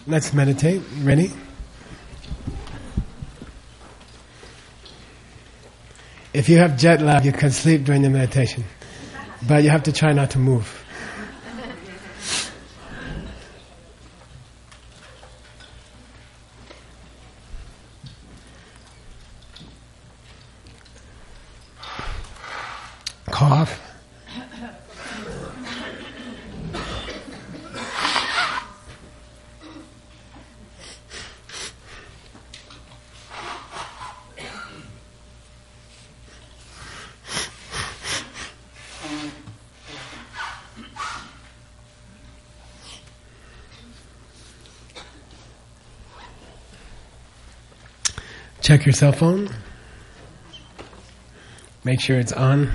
Let's meditate. Ready? If you have jet lag, you can sleep during the meditation. But you have to try not to move. Cough. Check your cell phone. Make sure it's on.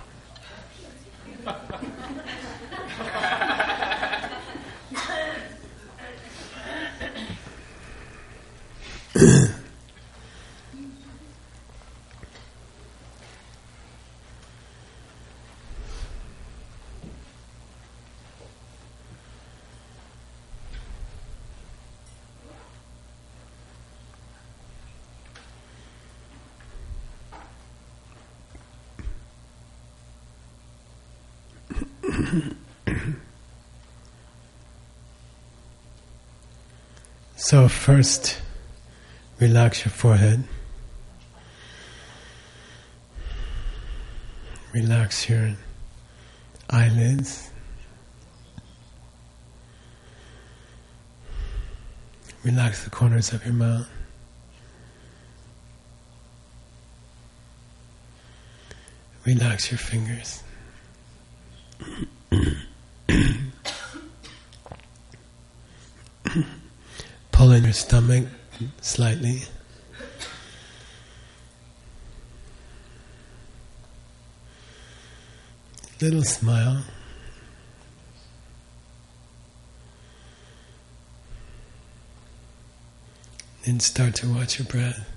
So first, relax your forehead. Relax your eyelids. Relax the corners of your mouth. Relax your fingers. Pull in your stomach slightly. Little smile. Then start to watch your breath.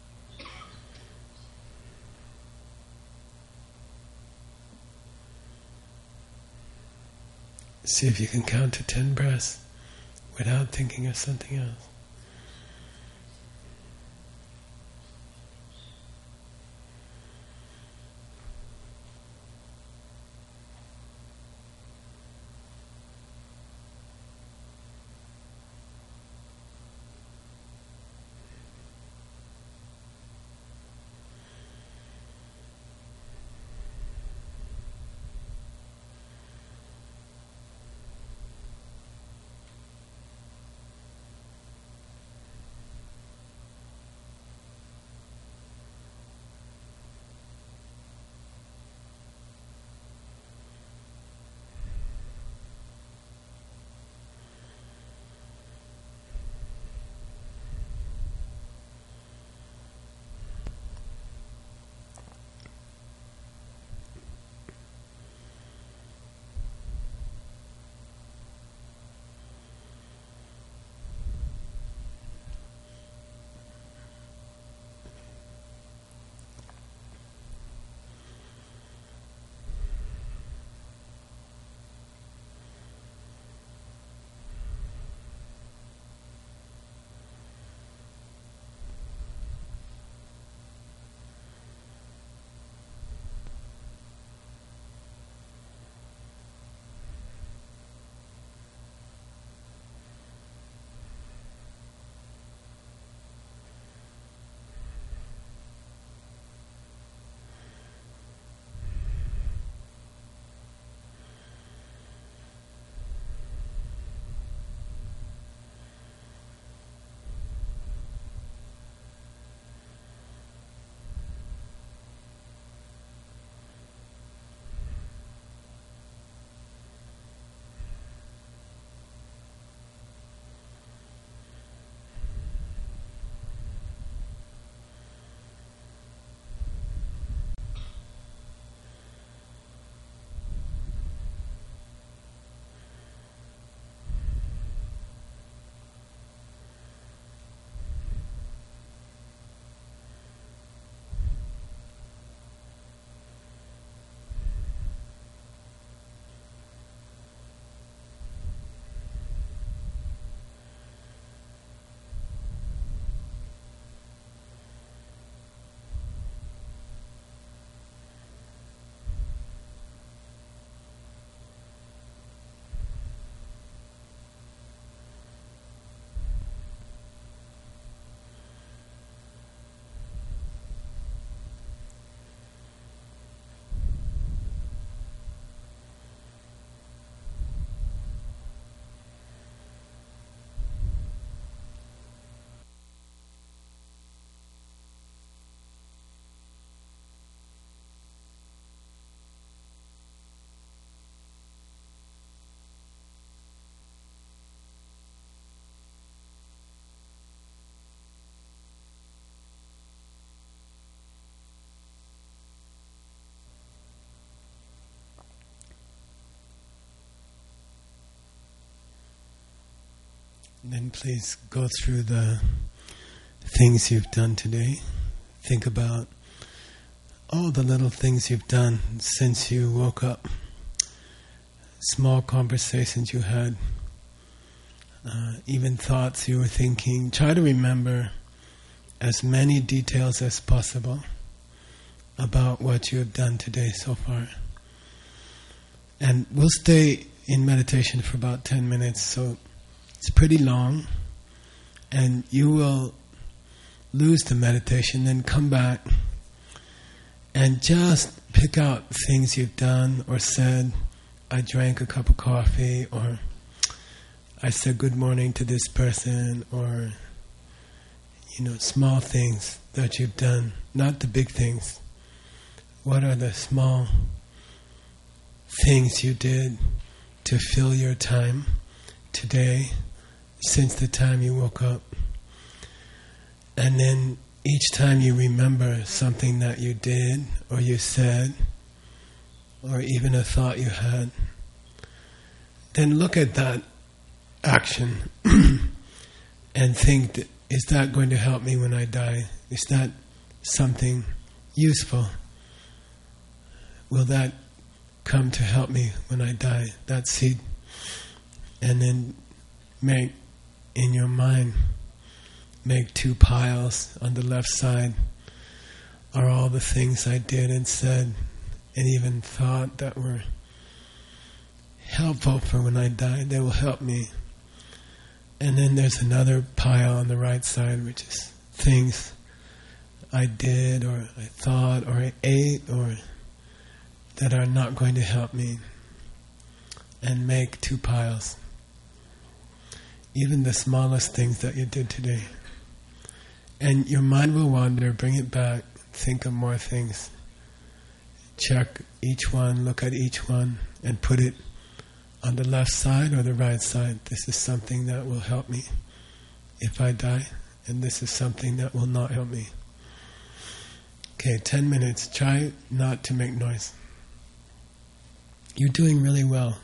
See if you can count to 10 breaths without thinking of something else. Then please go through the things you've done today. Think about all the little things you've done since you woke up. Small conversations you had, even thoughts you were thinking. Try to remember as many details as possible about what you have done today so far. And we'll stay in meditation for about 10 minutes, so it's pretty long, and you will lose the meditation, then come back and just pick out things you've done or said. I drank a cup of coffee, or I said good morning to this person, or small things that you've done, not the big things. What are the small things you did to fill your time today since the time you woke up? And then each time you remember something that you did or you said, or even a thought you had, then look at that action and think, is that going to help me when I die? Is that something useful? Will that come to help me when I die? That seed. And then make, in your mind, make 2 piles. On the left side are all the things I did and said and even thought that were helpful for when I die. They will help me. And then there's another pile on the right side, which is things I did or I thought or I ate or that are not going to help me. And make 2 piles. Even the smallest things that you did today. And your mind will wander, bring it back, think of more things. Check each one, look at each one, and put it on the left side or the right side. This is something that will help me if I die, and this is something that will not help me. Okay, 10 minutes. Try not to make noise. You're doing really well.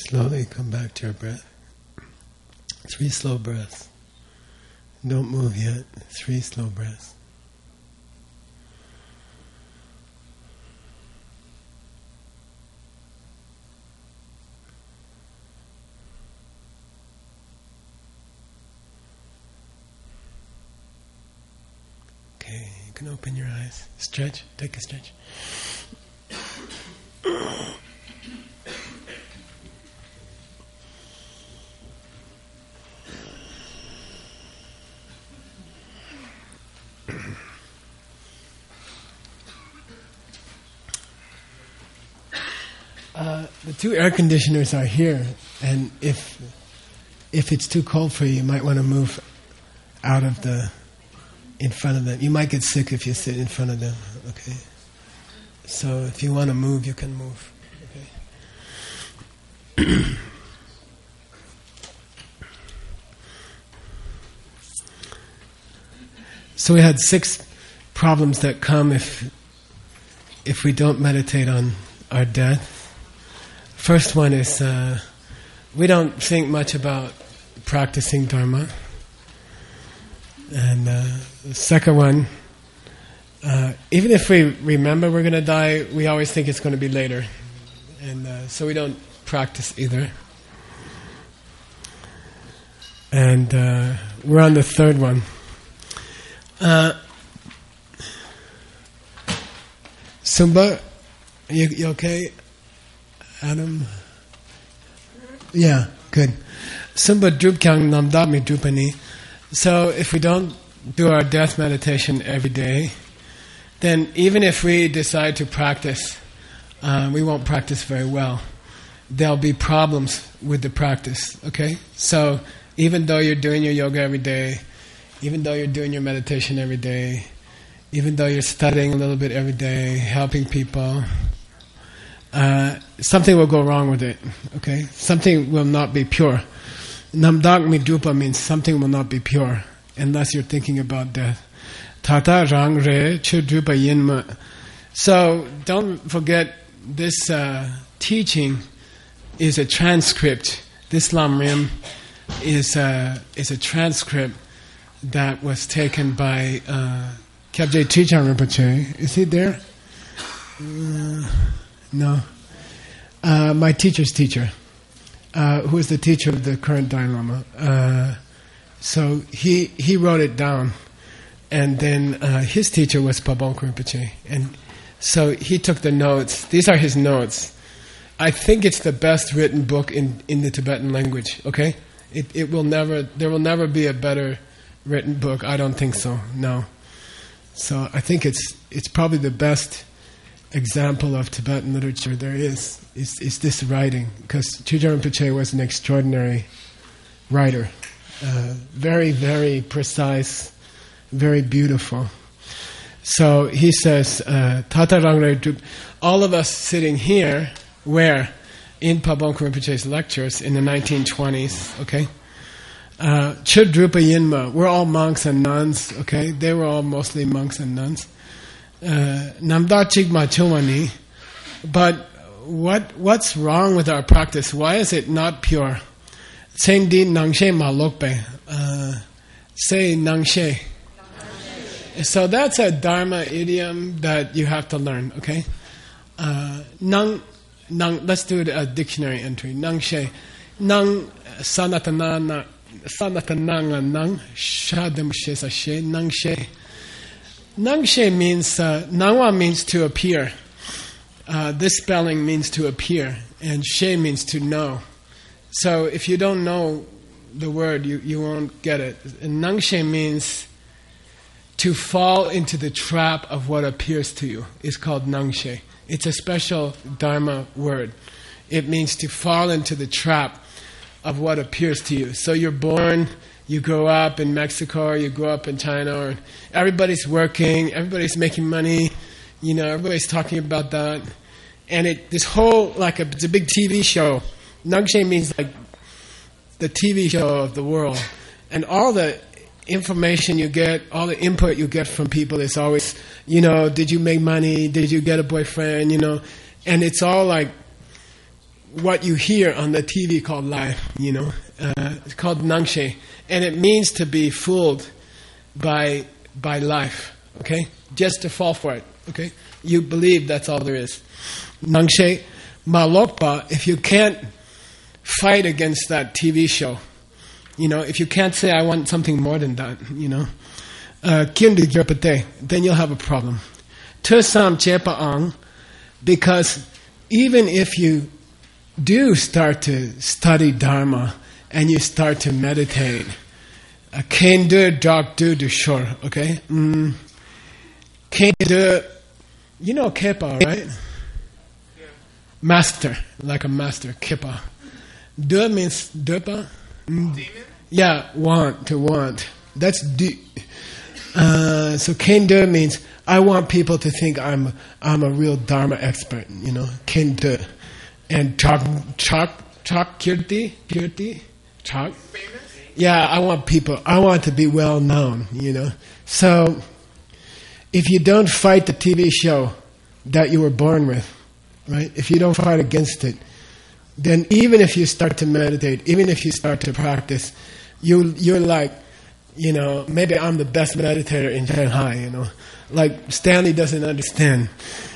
Slowly come back to your breath. 3 slow breaths. Don't move yet. 3 slow breaths. Okay, you can open your eyes. Stretch. Take a stretch. The 2 air conditioners are here, and if it's too cold for you, you might want to move out of in front of them. You might get sick if you sit in front of them. Okay. So if you want to move, you can move. Okay. So we had 6 problems that come if we don't meditate on our death. First one is we don't think much about practicing Dharma. And the second one, even if we remember we're going to die, we always think it's going to be later. And so we don't practice either. And we're on the third one. Sumba, you okay? Adam? Yeah, good. Sumba drupkyang namdami drupani. So if we don't do our death meditation every day, then even if we decide to practice, we won't practice very well. There'll be problems with the practice, okay? So even though you're doing your yoga every day, even though you're doing your meditation every day, even though you're studying a little bit every day, helping people, something will go wrong with it, okay? Something will not be pure. Namdagmi drupa means something will not be pure unless you're thinking about death. Tata rang re chu drupa yinma. So don't forget this teaching is a transcript. This Lam Rim is a transcript that was taken by Kyabje Trichang Rinpoche. Is he there? No. My teacher's teacher, who is the teacher of the current Dalai Lama. So he wrote it down, and then his teacher was Pabongku Rinpoche, and so he took the notes. These are his notes. I think it's the best written book in the Tibetan language. Okay, there will never be a better written book. I don't think so. No. So I think it's probably the best example of Tibetan literature there is this writing, because Chujang Rinpoche was an extraordinary writer, very, very precise, very beautiful. So he says, Tata Rangre Drup, all of us sitting here, where? In Pabongku Rinpoche's lectures in the 1920s, okay? Chudrupa Yinma, we're all monks and nuns, okay? They were all mostly monks and nuns. Namda Chigma Chumani, but what's wrong with our practice? Why is it not pure? Sendi Nangshe Malokpe. Say Nangshe. So that's a Dharma idiom that you have to learn, okay? Nang, let's do a dictionary entry. Nangshe. Nang Sanatananga Nang Shadam Shesashe Nangshe. Nangshe means, Nangwa means to appear. This spelling means to appear, and She means to know. So if you don't know the word, you won't get it. And Nangshe means to fall into the trap of what appears to you. It's called Nangshe. It's a special Dharma word. It means to fall into the trap of what appears to you. So you're born, you grow up in Mexico, or you grow up in China, or everybody's working, everybody's making money, everybody's talking about that. And this whole, it's a big TV show. Nangshe means like the TV show of the world. And all the information you get, all the input you get from people is always, did you make money? Did you get a boyfriend? And it's all like, what you hear on the TV called life, it's called nangshe, and it means to be fooled by life, okay? Just to fall for it, okay? You believe that's all there is. Nangshe, malokpa, if you can't fight against that TV show, if you can't say I want something more than that, then you'll have a problem. Tusam chepaang, because even if you do start to study Dharma and you start to meditate, Kendu Drakdu Dushor, okay? Kendu, you know Kepa, right? Yeah. Master, like a master, Kepa. Du means Dupa. Yeah, to want. That's Du. So Kendu means I want people to think I'm a real Dharma expert, Kendu. And Chak Kirti? Chak? Yeah, I want to be well known, So, if you don't fight the TV show that you were born with, right? If you don't fight against it, then even if you start to meditate, even if you start to practice, you're like, maybe I'm the best meditator in Shanghai, Like Stanley doesn't understand,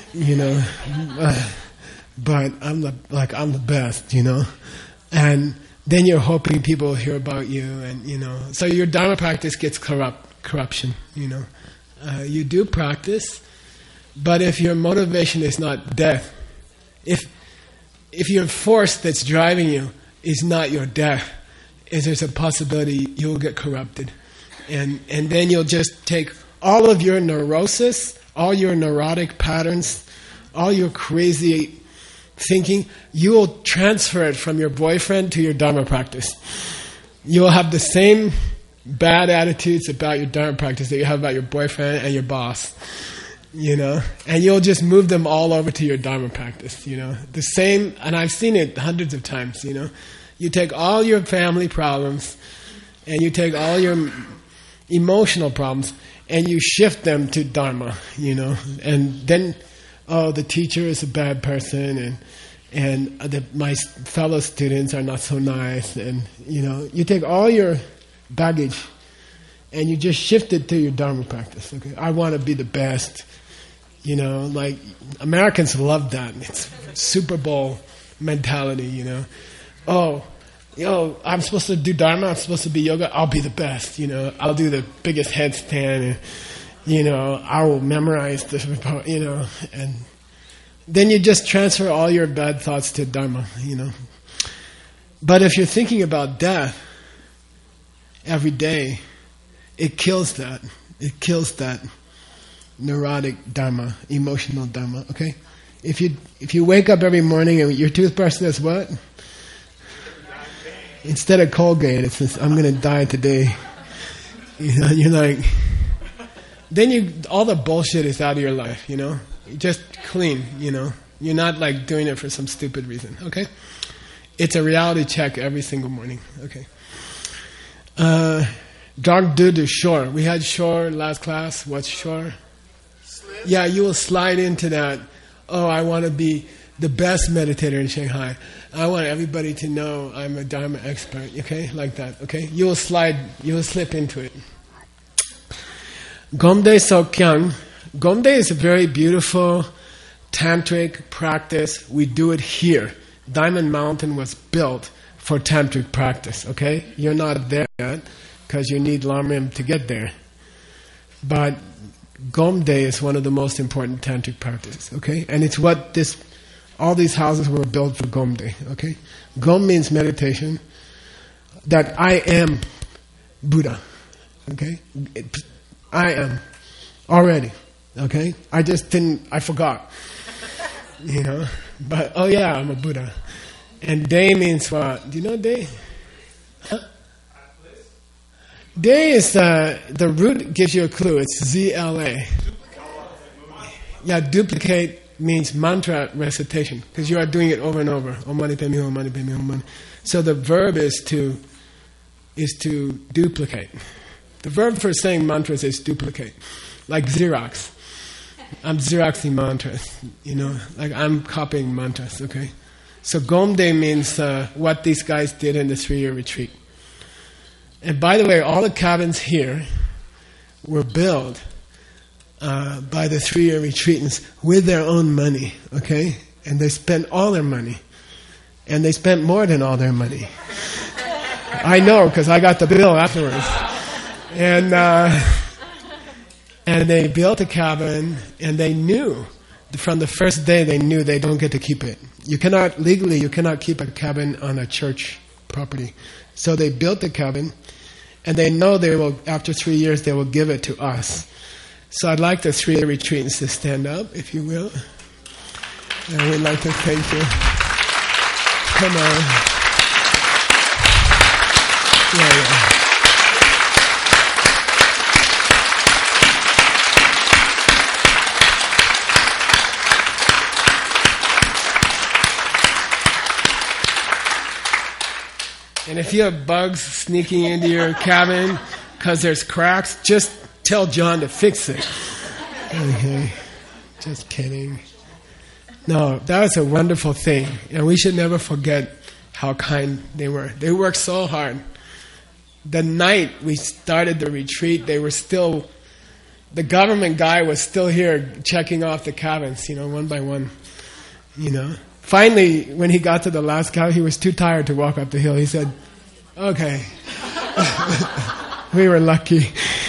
but I'm the best, and then you're hoping people will hear about you, and so your Dharma practice gets corruption, you do practice, but if your motivation is not death, if your force that's driving you is not your death, there's a possibility you'll get corrupted, and then you'll just take all of your neurosis, all your neurotic patterns, all your crazy thinking, you will transfer it from your boyfriend to your Dharma practice. You'll have the same bad attitudes about your Dharma practice that you have about your boyfriend and your boss, and you'll just move them all over to your Dharma practice, the same, and I've seen it hundreds of times, you take all your family problems and you take all your emotional problems and you shift them to Dharma, and then the teacher is a bad person, and my fellow students are not so nice, and you take all your baggage and you just shift it to your Dharma practice. Okay, I want to be the best. Like Americans love that. It's Super Bowl mentality. I'm supposed to do Dharma. I'm supposed to be yoga. I'll be the best. I'll do the biggest headstand, and I will memorize this. And then you just transfer all your bad thoughts to Dharma. But if you're thinking about death every day, it kills that. It kills that neurotic Dharma, emotional Dharma. Okay, if you wake up every morning and your toothbrush says what? Instead of Colgate, it says, I'm going to die today. You're like, then all the bullshit is out of your life, You're just clean, You're not like doing it for some stupid reason, okay? It's a reality check every single morning, okay? Dark Dudu Shore. We had Shore last class. What's Shore? Slip. Yeah, you will slide into that. Oh, I want to be the best meditator in Shanghai. I want everybody to know I'm a Dharma expert, okay? Like that, okay? You will slip into it. Gomde Sokyang. Gomde is a very beautiful tantric practice. We do it here. Diamond Mountain was built for tantric practice, okay? You're not there yet because you need Lamrim to get there. But Gomde is one of the most important tantric practices, okay? And it's what all these houses were built for Gomde, okay? Gom means meditation, that I am Buddha, okay? I am already, okay? I forgot, but oh yeah, I'm a Buddha. And day means what? Do you know day? Huh? Day is the root gives you a clue. It's ZLA. Yeah, duplicate means mantra recitation because you are doing it over and over. Om Mani Padme Hum, Om Mani Padme Hum, Om Mani. So the verb is to duplicate. The verb for saying mantras is duplicate, like Xerox. I'm Xeroxing mantras, like I'm copying mantras. Okay, So Gomde means what these guys did in the 3-year retreat. And by the way, all the cabins here were built by the 3-year retreatants with their own money, okay? And they spent all their money. And they spent more than all their money. I know, because I got the bill afterwards. And they built a cabin, and they knew, from the first day they knew they don't get to keep it. You cannot keep a cabin on a church property. So they built the cabin, and they know they will, after 3 years, they will give it to us. So I'd like the 3-year retreatants to stand up, if you will. And we'd like to thank you. Come on. Yeah. And if you have bugs sneaking into your cabin because there's cracks, just tell John to fix it. Okay. Just kidding. No, that was a wonderful thing. And we should never forget how kind they were. They worked so hard. The night we started the retreat, the government guy was still here checking off the cabins, one by one, Finally, when he got to the last cabin, he was too tired to walk up the hill. He said, okay. We were lucky.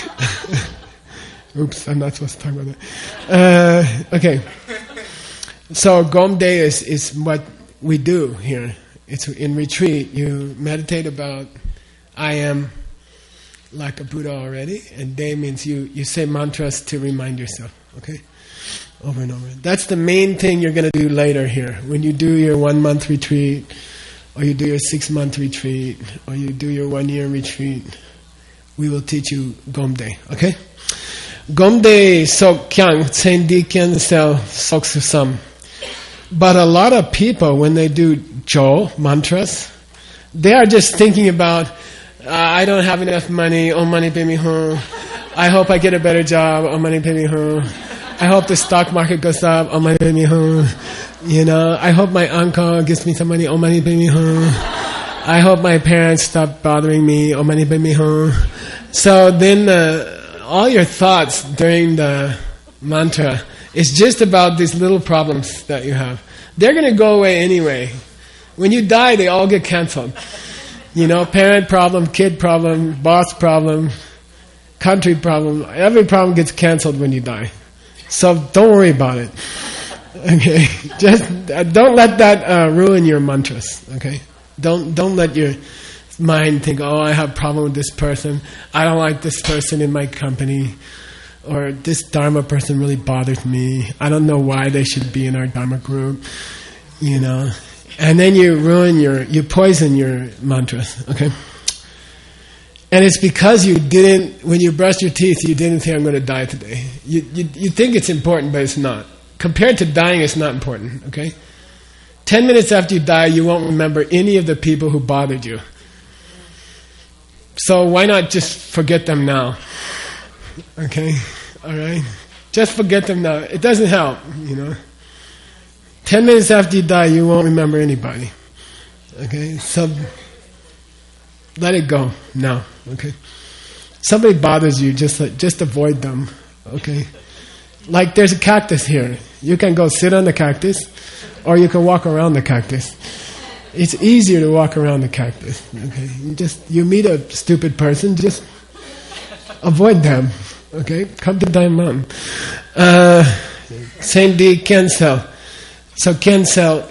Oops, I'm not supposed to talk about that. Okay. So Gomde is what we do here. It's in retreat. You meditate about I am like a Buddha already, and De means you say mantras to remind yourself, okay? Over and over. That's the main thing you're going to do later here. When you do your 1-month retreat, or you do your 6-month retreat, or you do your 1-year retreat, we will teach you Gomde, okay? Gomde sok kyang tsendi kyen sel sok susam. But a lot of people, when they do Jo, mantras, they are just thinking about, I don't have enough money, oh money pay me home. I hope I get a better job, oh money pay me home. I hope the stock market goes up, oh money pay me home. I hope my uncle gives me some money, oh money pay me home. I hope my parents stop bothering me, oh money pay me home. So then all your thoughts during the mantra is just about these little problems that you have. They're going to go away anyway. When you die, they all get canceled. Parent problem, kid problem, boss problem, country problem. Every problem gets canceled when you die. So don't worry about it. Okay, just don't let that ruin your mantras. Okay, don't let your mind think, oh, I have a problem with this person. I don't like this person in my company, or this Dharma person really bothers me. I don't know why they should be in our Dharma group. And then you poison your mantras. Okay. And it's because you didn't, when you brushed your teeth, you didn't think, I'm going to die today. You think it's important, but it's not. Compared to dying, it's not important, okay? 10 minutes after you die, you won't remember any of the people who bothered you. So why not just forget them now? Okay? All right? Just forget them now. It doesn't help, 10 minutes after you die, you won't remember anybody. Okay? So let it go now, okay? Somebody bothers you, just avoid them, okay? Like there's a cactus here. You can go sit on the cactus, or you can walk around the cactus. It's easier to walk around the cactus, okay? You meet a stupid person, just avoid them, okay? Come to Dai Mountain. Same D, Kensel. So Kensel,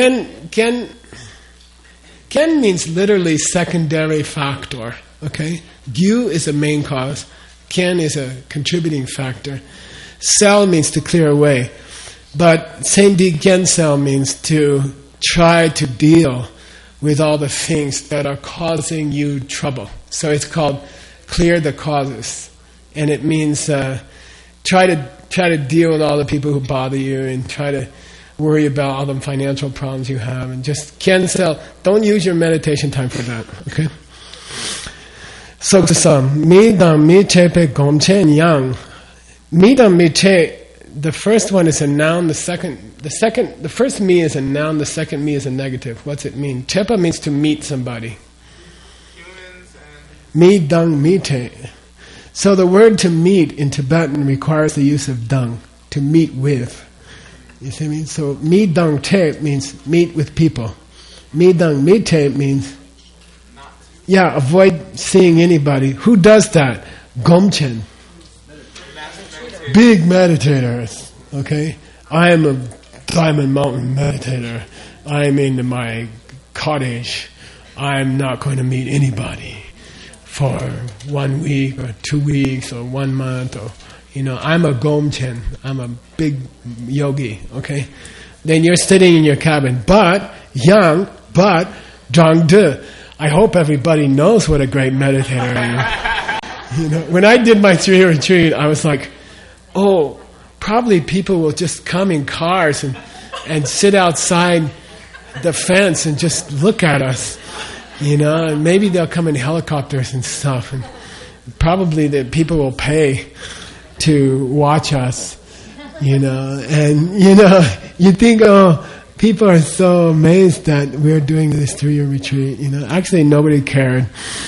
Ken means literally secondary factor, okay? Gyu is the main cause. Ken is a contributing factor. Sel means to clear away. But Sendi Gensel means to try to deal with all the things that are causing you trouble. So it's called clear the causes. And it means try to deal with all the people who bother you and try to worry about all the financial problems you have, and just cancel. Don't use your meditation time for that, okay? So, midam miche gomche yang. Midam miche, the first one is a noun, the second The first me is a noun, the second me is a negative. What's it mean? Tepa means to meet somebody. Humans and... Mi dung mite. So the word to meet in Tibetan requires the use of dung, to meet with. You see what I mean? So mi dung te means meet with people. Mi dung mite means, avoid seeing anybody. Who does that? Gomchen. Big meditators. Okay? I am a Diamond Mountain meditator. I'm in my cottage. I'm not going to meet anybody for 1 week or 2 weeks or 1 month or, I'm a Gomchen. I'm a big yogi, okay? Then you're sitting in your cabin, but Zhangde. I hope everybody knows what a great meditator I am. When I did my 3-year retreat, I was like, probably people will just come in cars and sit outside the fence and just look at us, and maybe they'll come in helicopters and stuff, and probably the people will pay to watch us, and you think, people are so amazed that we're doing this 3-year retreat, actually nobody cared.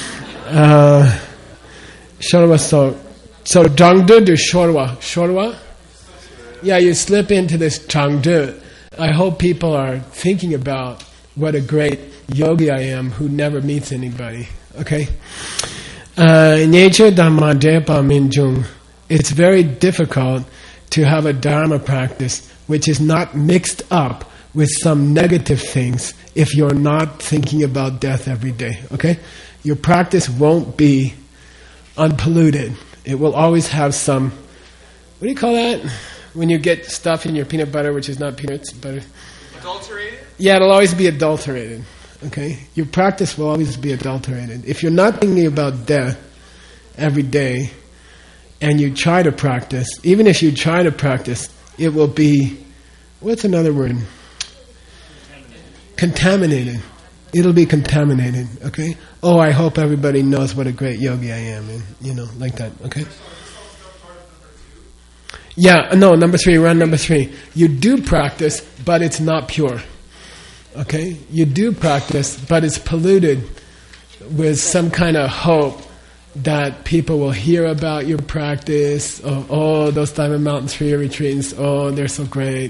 Shorwa, so Zhangde to Shorwa? Yeah, you slip into this Zhangde. I hope people are thinking about what a great yogi I am who never meets anybody. Okay? It's very difficult to have a Dharma practice which is not mixed up with some negative things if you're not thinking about death every day. Okay? Your practice won't be unpolluted. It will always have some, what do you call that? When you get stuff in your peanut butter, which is not peanuts, butter. Adulterated? Yeah, it'll always be adulterated. Okay? Your practice will always be adulterated. If you're not thinking about death every day, and you try to practice, even if you try to practice, it will be, what's another word? Contaminated. It'll be contaminated, okay? I hope everybody knows what a great yogi I am, and, like that, okay? Yeah, no, number 3, run number 3. You do practice, but it's not pure. Okay? You do practice, but it's polluted with some kind of hope that people will hear about your practice. Those Diamond Mountain 3-year retreats, they're so great.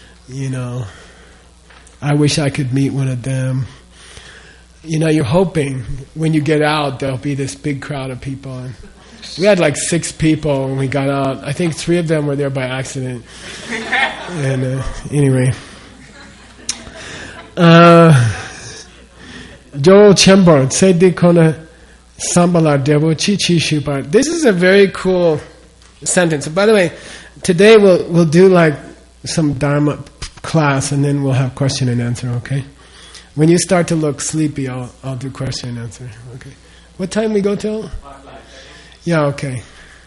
I wish I could meet one of them. You're hoping when you get out there'll be this big crowd of people. And we had like 6 people when we got out. I think 3 of them were there by accident. And anyway. Joel Chembor, Sedi Kona Sambala Devo Chichi Shubar. This is a very cool sentence. By the way, today we'll do like some Dharma class and then we'll have question and answer, okay? When you start to look sleepy, I'll do question and answer, okay? What time we go till? Yeah, okay.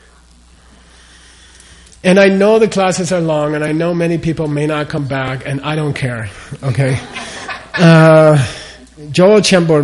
And I know the classes are long, and I know many people may not come back, and I don't care, okay? Joel Chembor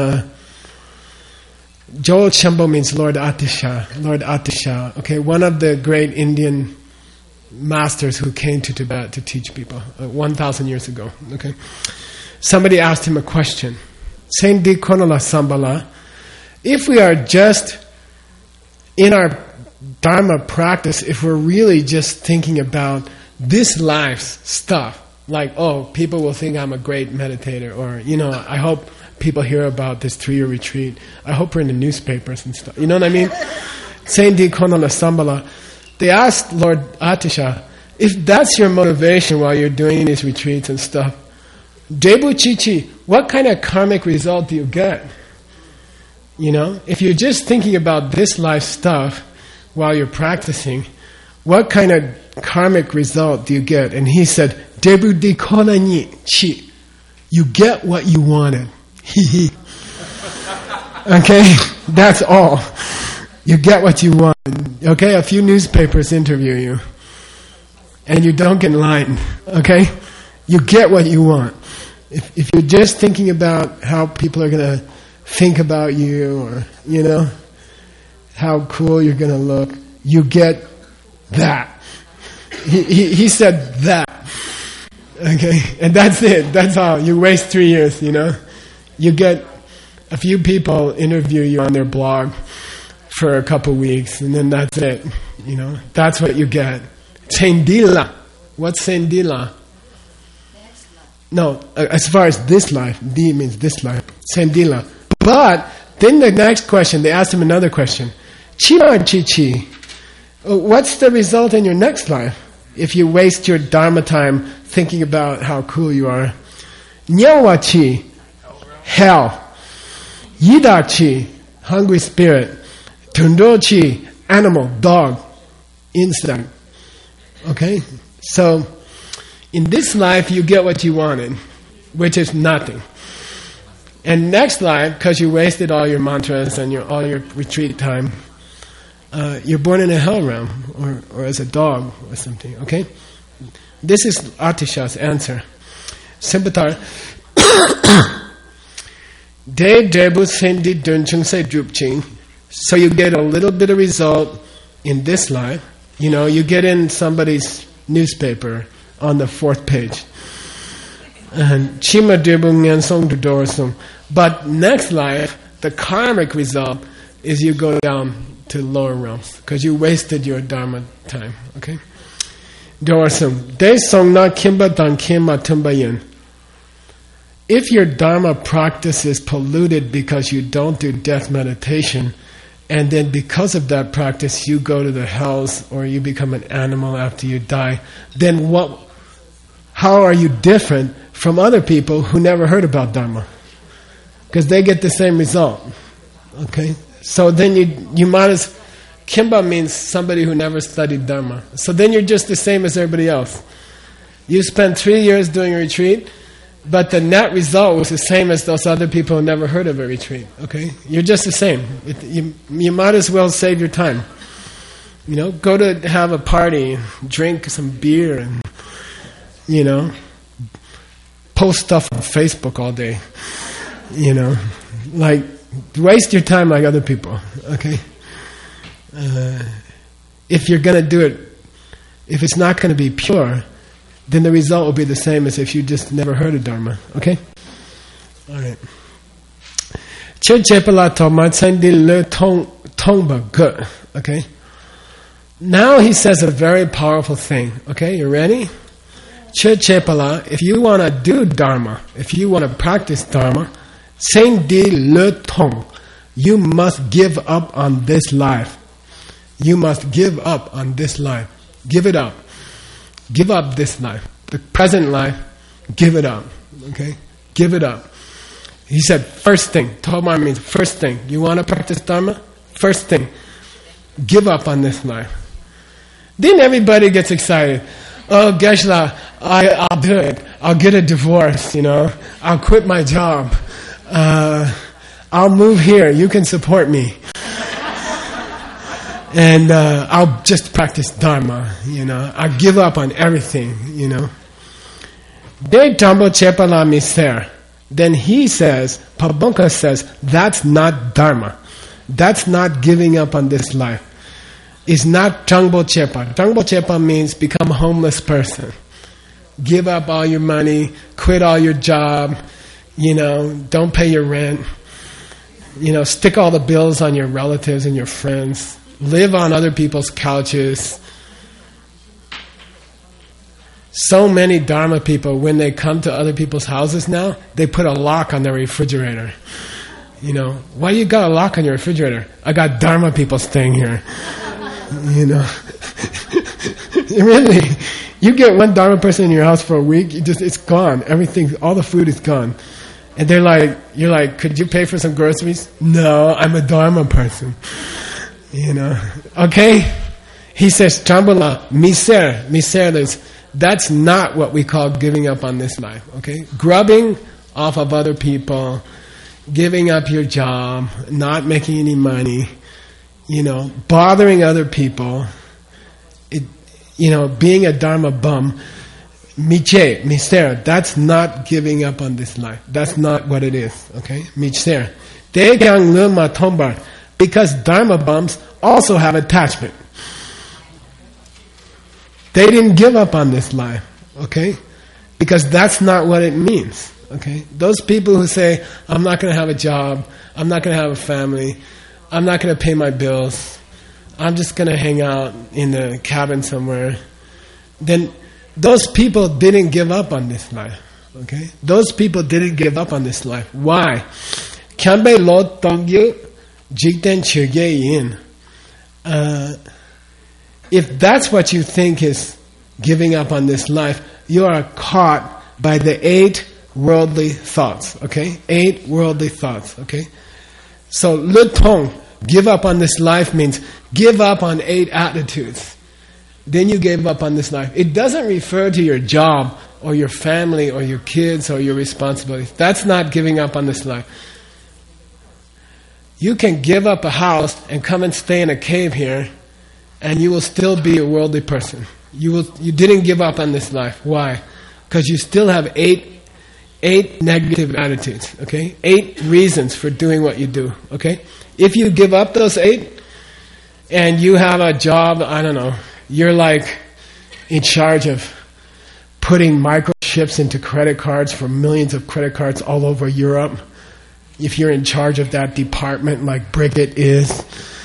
means Lord Atisha, okay? One of the great Indian masters who came to Tibet to teach people 1,000 years ago, okay? Somebody asked him a question. Saint Di Konola Sambala, if we are just in our Dharma practice, if we're really just thinking about this life's stuff, like, people will think I'm a great meditator, or, I hope people hear about this 3-year retreat. I hope we're in the newspapers and stuff. You know what I mean? Saint Di Konola Sambala, they asked Lord Atisha, if that's your motivation while you're doing these retreats and stuff, Debu Chichi, what kind of karmic result do you get? If you're just thinking about this life stuff while you're practicing, what kind of karmic result do you get? And he said, Debu di kona ni chi. You get what you wanted. Okay? That's all. You get what you want. Okay? A few newspapers interview you. And you don't get in line. Okay? You get what you want. If you're just thinking about how people are going to think about you, or, how cool you're going to look, you get that. He said that. Okay, and that's it. That's all. You waste 3 years, you know. You get a few people interview you on their blog for a couple weeks, and then that's it. You know, that's what you get. Sendila. What's sendila? No, as far as this life, di means this life. Sendila. But then the next question, they asked him another question. Chima chichi. What's the result in your next life if you waste your dharma time thinking about how cool you are? Nyawachi, hell. Yidachi, hungry spirit. Tundochi, animal, dog, insect. Okay? So, in this life you get what you wanted, which is nothing. And next life, because you wasted all your mantras and all your retreat time, you're born in a hell realm, or as a dog or something, okay? This is Atisha's answer. Simpatar. De debu sendi dunchung se drupching. So you get a little bit of result in this life. You know, you get in somebody's newspaper on the 4th page. And chima debu ngan song dorsum. But next life, the karmic result is you go down to lower realms because you wasted your dharma time. Okay. Dorsum. De song na kimba dan kimma tumbayin. If your dharma practice is polluted because you don't do death meditation, and then because of that practice you go to the hells or you become an animal after you die, then how are you different from other people who never heard about dharma? Because they get the same result. Okay? So then you might as... Kimba means somebody who never studied dharma. So then you're just the same as everybody else. You spent 3 years doing a retreat, but the net result was the same as those other people who never heard of a retreat. Okay? You're just the same. You might as well save your time. You know, go to have a party, drink some beer, and, you know, post stuff on Facebook all day. You know, like, waste your time like other people. Okay? If you're going to do it, if it's not going to be pure, then the result will be the same as if you just never heard of Dharma. Okay? Alright. Okay? Now he says a very powerful thing. Okay, you ready? If you want to do Dharma, if you want to practice Dharma, you must give up on this life. You must give up on this life. Give it up. Give up this life. The present life, give it up. Okay? Give it up. He said, first thing. Tomar means first thing. You want to practice Dharma? First thing. Give up on this life. Then everybody gets excited. Oh, Geshe-la, I'll do it. I'll get a divorce, you know. I'll quit my job. I'll move here. You can support me. And I'll just practice Dharma, you know. I'll give up on everything, you know. De Tambo Chepala Miser. Then he says, Pabonka says, that's not Dharma. That's not giving up on this life. It's not Tangbo Chepa. Tangbo Chepa means become a homeless person. Give up all your money, quit all your job, you know, don't pay your rent, you know, stick all the bills on your relatives and your friends. Live on other people's couches. So many Dharma people, when they come to other people's houses now, they put a lock on their refrigerator. You know, why you got a lock on your refrigerator? I got Dharma people staying here. You know, really, you get one Dharma person in your house for a week, it's gone. Everything, all the food is gone. And you're like, could you pay for some groceries? No, I'm a Dharma person. You know, okay? He says, Chambala, miser, that's not what we call giving up on this life, okay? Grubbing off of other people, giving up your job, not making any money, you know, bothering other people, you know, being a Dharma bum, miser, that's not giving up on this life. That's not what it is, okay? Miser. Degang luma tombar. Because Dharma bums also have attachment. They didn't give up on this life, okay? because that's not what it means. Okay, those people who say, I'm not going to have a job, I'm not going to have a family, I'm not going to pay my bills, I'm just going to hang out in a cabin somewhere, then those people didn't give up on this life. Okay, those people didn't give up on this life. Why? If that's what you think is giving up on this life, you are caught by the 8 worldly thoughts. Okay, 8 worldly thoughts. Okay, so le tong, give up on this life means give up on 8 attitudes. Then you gave up on this life. It doesn't refer to your job or your family or your kids or your responsibilities. That's not giving up on this life. You can give up a house and come and stay in a cave here, and you will still be a worldly person. You didn't give up on this life. Why? Because you still have 8 negative attitudes. Okay, 8 reasons for doing what you do. Okay, if you give up those 8, and you have a job, I don't know, you're like in charge of putting microchips into credit cards for millions of credit cards all over Europe. If you're in charge of that department like Brigitte is,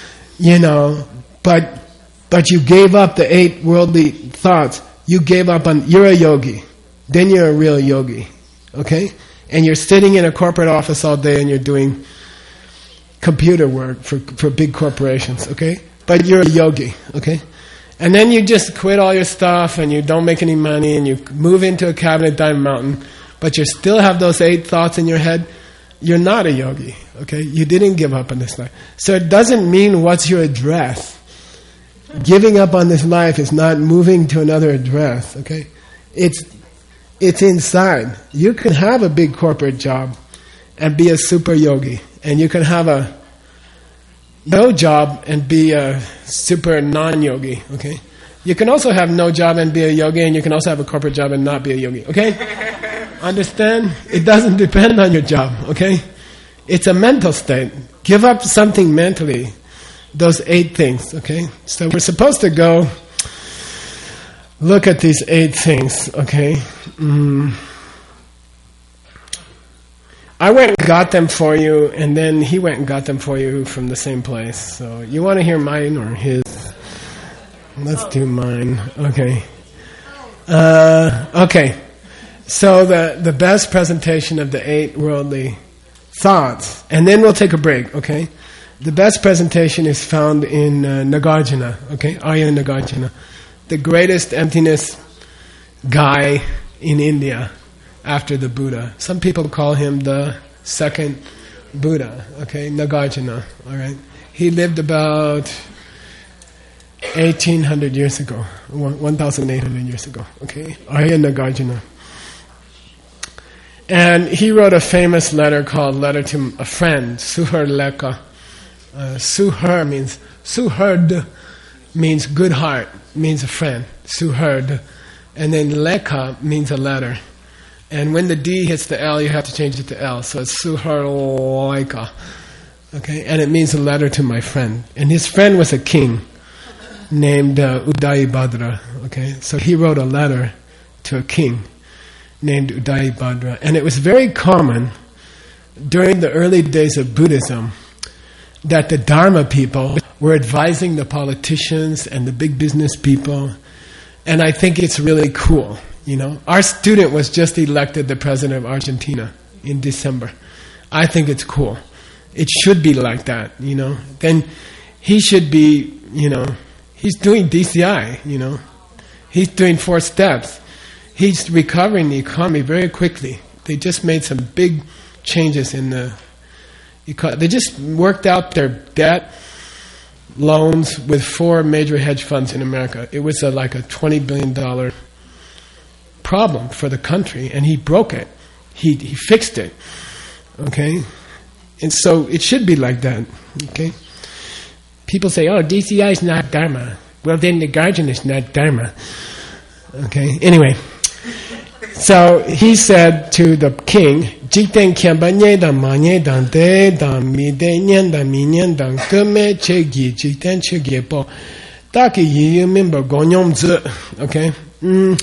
but you gave up the 8 worldly thoughts. You gave up on, you're a yogi. Then you're a real yogi. Okay? And you're sitting in a corporate office all day and you're doing computer work for big corporations. Okay? But you're a yogi. Okay? And then you just quit all your stuff and you don't make any money and you move into a cabin at Diamond Mountain, but you still have those 8 thoughts in your head. You're not a yogi. Okay? You didn't give up on this life. So it doesn't mean what's your address. Giving up on this life is not moving to another address. Okay? It's inside. You can have a big corporate job and be a super yogi, and you can have a no job and be a super non-yogi. Okay, you can also have no job and be a yogi, and you can also have a corporate job and not be a yogi. Okay, understand? It doesn't depend on your job. Okay, it's a mental state. Give up something mentally. Those 8 things. Okay, so we're supposed to go look at these 8 things. Okay. I went and got them for you, and then he went and got them for you from the same place. So you want to hear mine or his? Let's do mine. Okay. Okay. So the best presentation of the 8 worldly thoughts, and then we'll take a break. Okay. The best presentation is found in Nagarjuna. Okay, Arya Nagarjuna, the greatest emptiness guy in India after the Buddha. Some people call him the second Buddha. Okay, Nagarjuna. All right, he lived about 1,800 years ago, 1,800 years ago. Okay, Arya Nagarjuna, and he wrote a famous letter called "Letter to a Friend," Suhar Lekha. Suhar means Suhard means good heart, means a friend. Suhard. And then Lekha means a letter. And when the D hits the L, you have to change it to L. So it's Suhar Lekha. Okay? And it means a letter to my friend. And his friend was a king named Udayabhadra. Okay? So he wrote a letter to a king named Udayabhadra. And it was very common during the early days of Buddhism that the Dharma people were advising the politicians and the big business people. And I think it's really cool, Our student was just elected the president of Argentina in December. I think it's cool. It should be like that, Then he should be, he's doing DCI, He's doing 4 steps. He's recovering the economy very quickly. They just made some big changes in the they just worked out their debt loans with 4 major hedge funds in America. It was like a $20 billion problem for the country, and he broke it. He fixed it. Okay? And so it should be like that. Okay? People say, oh, DCI is not Dharma. Well, then the Nagarjuna is not Dharma. Okay? Anyway. So he said to the king, Jikten Kyambanye dan Manye dan De dan Mi De Nyan dan Mi Nyan dan Keme Chegi Jikten Chegi Po Taki Yi Mimba Gonyom Zi. Okay?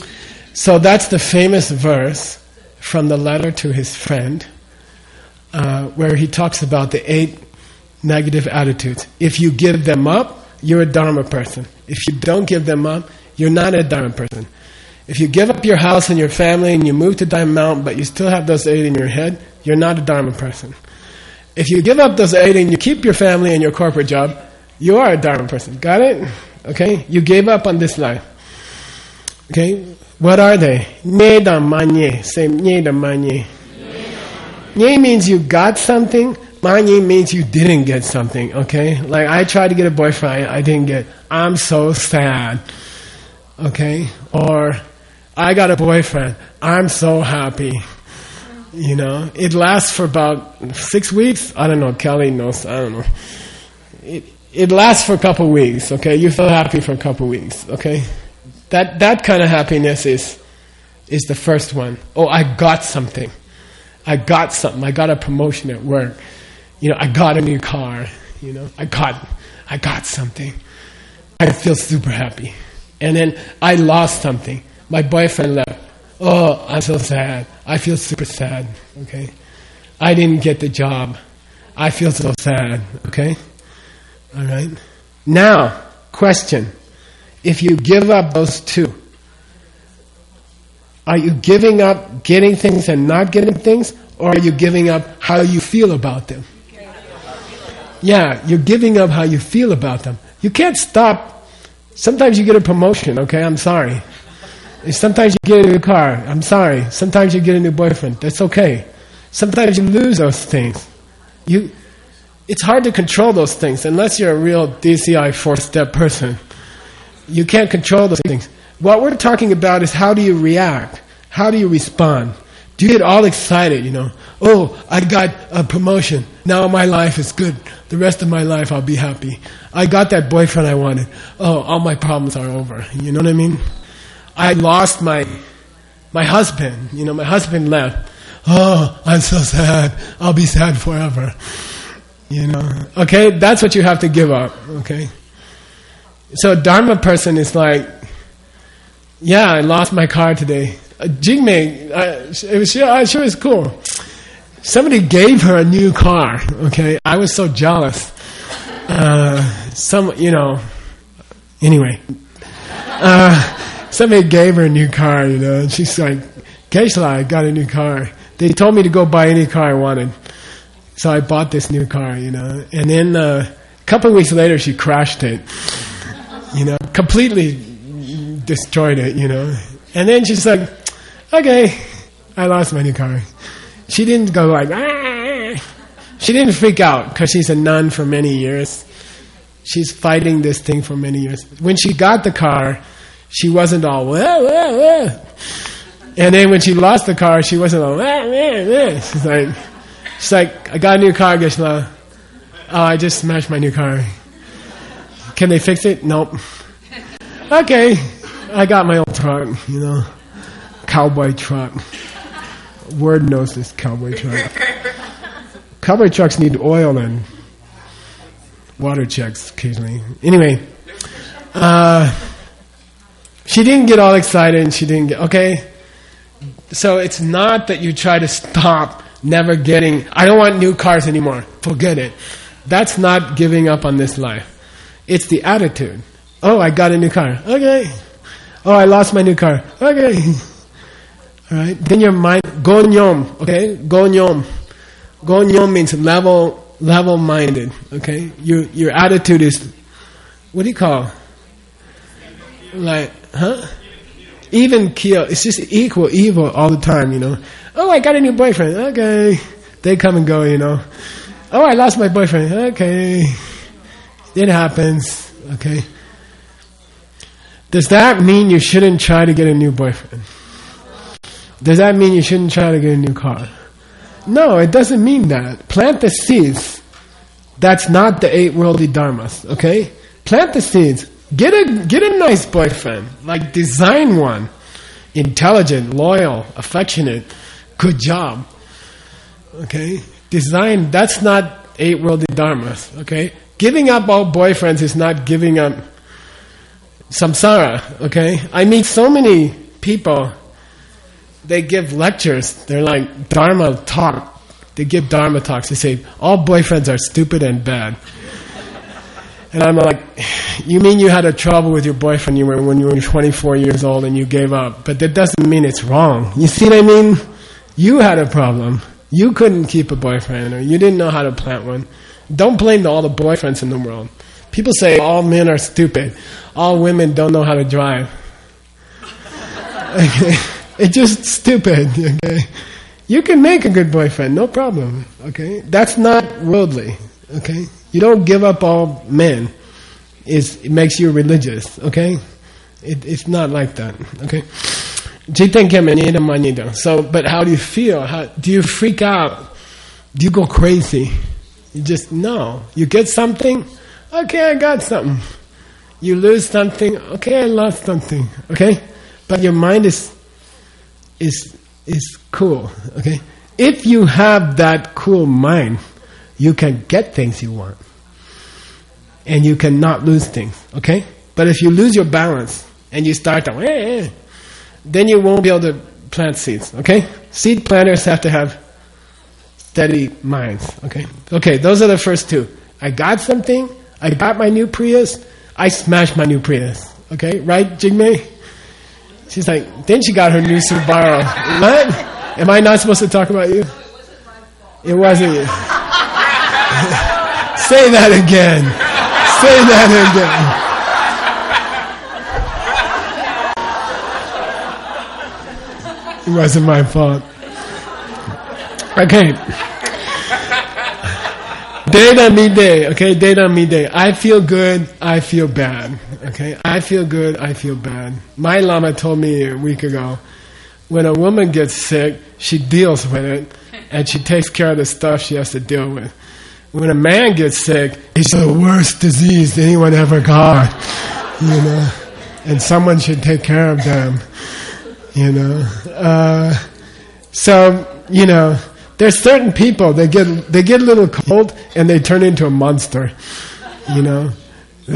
So that's the famous verse from the letter to his friend, where he talks about the 8 negative attitudes. If you give them up, you're a Dharma person. If you don't give them up, you're not a Dharma person. If you give up your house and your family and you move to Diamond Mountain, but you still have those 8 in your head, you're not a Dharma person. If you give up those 8 and you keep your family and your corporate job, you are a Dharma person. Got it? Okay? You gave up on this life. Okay? What are they? Nye da manye. Say nye da manye. Nye means you got something. Manye means you didn't get something. Okay? Like I tried to get a boyfriend, I didn't get. I'm so sad. Okay? Or I got a boyfriend, I'm so happy. You know? It lasts for about 6 weeks. I don't know. Kelly knows. I don't know. It lasts for a couple of weeks. Okay? You feel happy for a couple of weeks. Okay? That kind of happiness is the first one. Oh, I got something. I got something. I got a promotion at work. You know, I got a new car. You know, I got something. I feel super happy. And then I lost something. My boyfriend left. Oh, I'm so sad. I feel super sad. Okay, I didn't get the job. I feel so sad. Okay, all right. Now, question. If you give up those 2, are you giving up getting things and not getting things, or are you giving up how you feel about them? Yeah, you're giving up how you feel about them. You can't stop. Sometimes you get a promotion, okay? I'm sorry. Sometimes you get a new car. I'm sorry. Sometimes you get a new boyfriend. That's okay. Sometimes you lose those things. It's hard to control those things unless you're a real DCI 4-step person. You can't control those things. What we're talking about is how do you react? How do you respond? Do you get all excited, you know? Oh, I got a promotion. Now my life is good. The rest of my life I'll be happy. I got that boyfriend I wanted. Oh, all my problems are over. You know what I mean? I lost my husband. You know, my husband left. Oh, I'm so sad. I'll be sad forever. You know? Okay? That's what you have to give up. Okay? So a Dharma person is like, yeah, I lost my car today. Jingmei, it sure is cool. Somebody gave her a new car. Okay, I was so jealous. Anyway, somebody gave her a new car. You know, and she's like, Geshe-la, I got a new car. They told me to go buy any car I wanted, so I bought this new car. You know, and then a couple of weeks later, she crashed it. You know, completely destroyed it. You know, and then she's like, okay, I lost my new car. She didn't go like, ah. She didn't freak out because she's a nun for many years. She's fighting this thing for many years. When she got the car, she wasn't all, wah, wah, wah. And then when she lost the car, she wasn't all, wah, wah, wah. She's like, I got a new car, Geshe-la. Oh, I just smashed my new car. Can they fix it? Nope. Okay, I got my old truck, you know, cowboy truck. Word knows this cowboy truck. Cowboy trucks need oil and water checks occasionally. Anyway, she didn't get all excited and she didn't get, okay? So it's not that you try to stop never getting, I don't want new cars anymore. Forget it. That's not giving up on this life. It's the attitude. Oh, I got a new car. Okay. Oh, I lost my new car. Okay. All right. Then your mind, gonyom. Okay. Gonyom. Gonyom means level-minded. Okay. Your attitude is, what do you call? Like, huh? Even keel. It's just equal evil all the time. You know. Oh, I got a new boyfriend. Okay. They come and go. You know. Oh, I lost my boyfriend. Okay. It happens. Okay. Does that mean you shouldn't try to get a new boyfriend? Does that mean you shouldn't try to get a new car? No, it doesn't mean that. Plant the seeds. That's not the 8 worldly dharmas, okay? Plant the seeds. Get a nice boyfriend. Like, design one. Intelligent, loyal, affectionate. Good job. Okay? Design, that's not 8 worldly dharmas, okay? Giving up all boyfriends is not giving up samsara, okay? I meet so many people they give lectures. They're like Dharma talk. They give Dharma talks. They say, all boyfriends are stupid and bad. And I'm like, you mean you had a trouble with your boyfriend when you were 24 years old and you gave up, but that doesn't mean it's wrong. You see what I mean? You had a problem. You couldn't keep a boyfriend, or you didn't know how to plant one. Don't blame all the boyfriends in the world. People say all men are stupid. All women don't know how to drive. Okay. It's just stupid. Okay. You can make a good boyfriend, no problem. Okay. That's not worldly. Okay. You don't give up all men. It makes you religious. Okay. It's not like that. Okay. So, but how do you feel? Do you freak out? Do you go crazy? You just, no. You get something? Okay, I got something. You lose something? Okay, I lost something. Okay? But your mind is cool. Okay? If you have that cool mind, you can get things you want. And you cannot lose things. Okay? But if you lose your balance and you start to, then you won't be able to plant seeds. Okay? Seed planters have to have steady minds. Okay? Okay, those are the first two. I got something. I got my new Prius. I smashed my new Prius. Okay? Right, Jigme? She's like, then she got her new Subaru. What? Am I not supposed to talk about you? It wasn't you. Say that again. Say that again. It wasn't my fault. Okay. Data me day. Okay, data me day. I feel good, I feel bad. Okay, I feel good, I feel bad. My Lama told me a week ago, when a woman gets sick, she deals with it, and she takes care of the stuff she has to deal with. When a man gets sick, it's the worst disease anyone ever got. You know, and someone should take care of them. You know, so you know, there's certain people they get a little cold and they turn into a monster. You know, you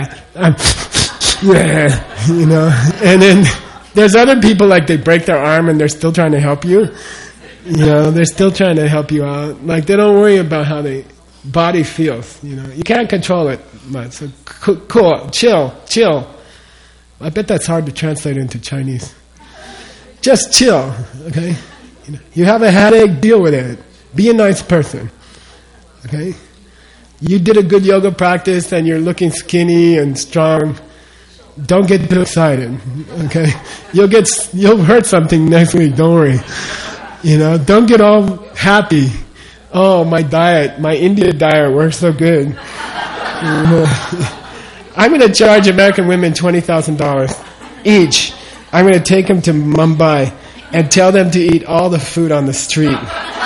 know, and then there's other people like they break their arm and they're still trying to help you. You know, they're still trying to help you out. Like they don't worry about how the body feels. You know, you can't control it much. So cool, chill. I bet that's hard to translate into Chinese. Just chill, okay? You have a headache, deal with it. Be a nice person, okay? You did a good yoga practice and you're looking skinny and strong. Don't get too excited, okay? You'll hurt something next week, don't worry. You know, don't get all happy. Oh, my India diet works so good. I'm going to charge American women $20,000 each. I'm going to take them to Mumbai and tell them to eat all the food on the street.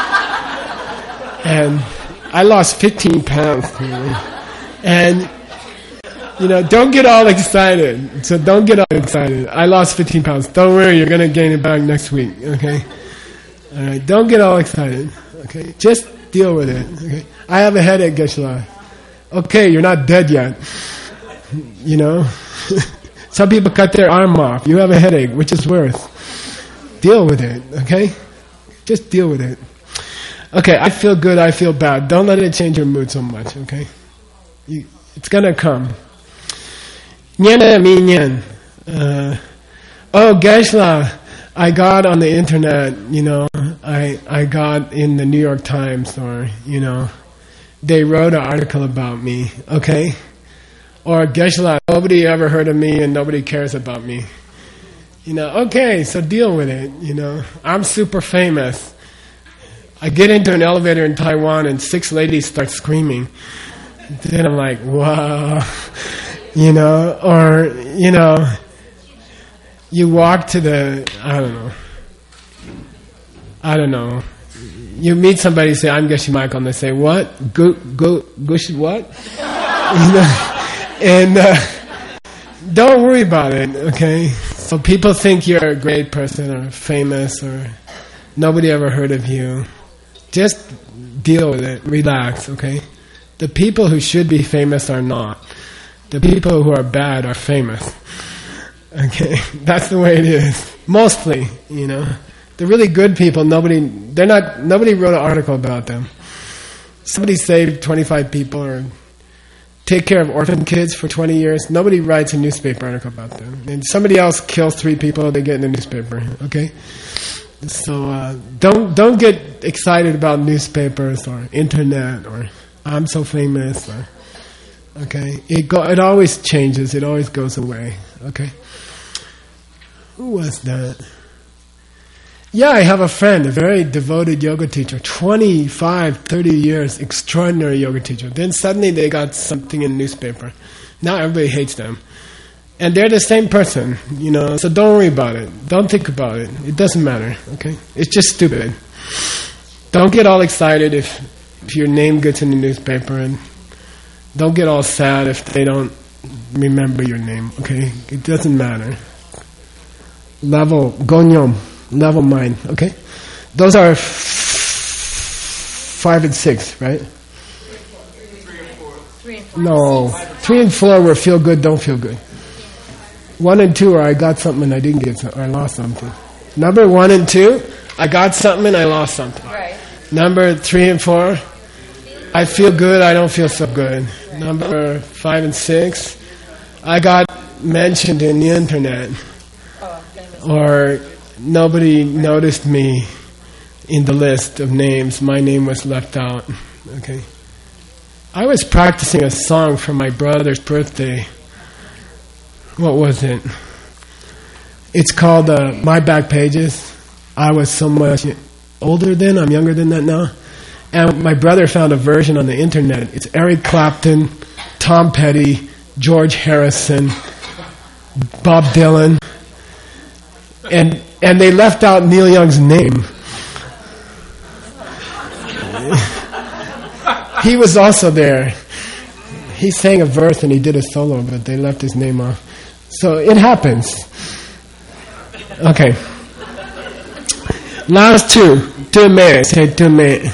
And I lost 15 pounds. And, you know, don't get all excited. So don't get all excited. I lost 15 pounds. Don't worry, you're going to gain it back next week. Okay? All right, don't get all excited. Okay? Just deal with it. Okay? I have a headache, Geshe-la. Okay, you're not dead yet. You know? Some people cut their arm off. You have a headache. Which is worse? Deal with it, okay? Just deal with it. Okay, I feel good, I feel bad. Don't let it change your mood so much, okay? It's gonna come. Nyan mi nyan. Oh, Geshe-la, I got on the internet, you know, I got in the New York Times, or, you know, they wrote an article about me, okay? Or Geshe-la, nobody ever heard of me and nobody cares about me. You know, okay, so deal with it, you know. I'm super famous. I get into an elevator in Taiwan and 6 ladies start screaming. Then I'm like, wow. You know, or, you know, you walk to the, I don't know. You meet somebody, say, I'm Geshe Michael, and they say, what? Gush what? You know? And don't worry about it, okay? So people think you're a great person or famous or nobody ever heard of you. Just deal with it. Relax, okay? The people who should be famous are not. The people who are bad are famous. Okay? That's the way it is. Mostly, you know. The really good people, nobody wrote an article about them. Somebody saved 25 people or take care of orphan kids for 20 years. Nobody writes a newspaper article about them. And somebody else kills 3 people, they get in the newspaper. Okay? So don't get excited about newspapers or internet or I'm so famous. Okay? It always changes. It always goes away. Okay? Who was that? Yeah, I have a friend, a very devoted yoga teacher, 25, 30 years, extraordinary yoga teacher. Then suddenly they got something in the newspaper. Now everybody hates them. And they're the same person, so don't worry about it. Don't think about it. It doesn't matter, okay? It's just stupid. Don't get all excited if your name gets in the newspaper, and don't get all sad if they don't remember your name, okay? It doesn't matter. Level, gonyom. Level mind, okay? Those are 5 and 6, right? 3 and 4. 3 and 4. No, 3 and 4 were feel good, don't feel good. 1 and 2 are I got something and I didn't get something, or I lost something. Number 1 and 2, I got something and I lost something. Right. Number 3 and 4, I feel good, I don't feel so good. Number 5 and 6, I got mentioned in the internet. Or nobody noticed me in the list of names. My name was left out. Okay. I was practicing a song for my brother's birthday. What was it? It's called My Back Pages. I was so much older then. I'm younger than that now. And my brother found a version on the internet. It's Eric Clapton, Tom Petty, George Harrison, Bob Dylan. And they left out Neil Young's name. He was also there. He sang a verse and he did a solo, but they left his name off. So it happens. Okay. Last 2. Dume. Say dume.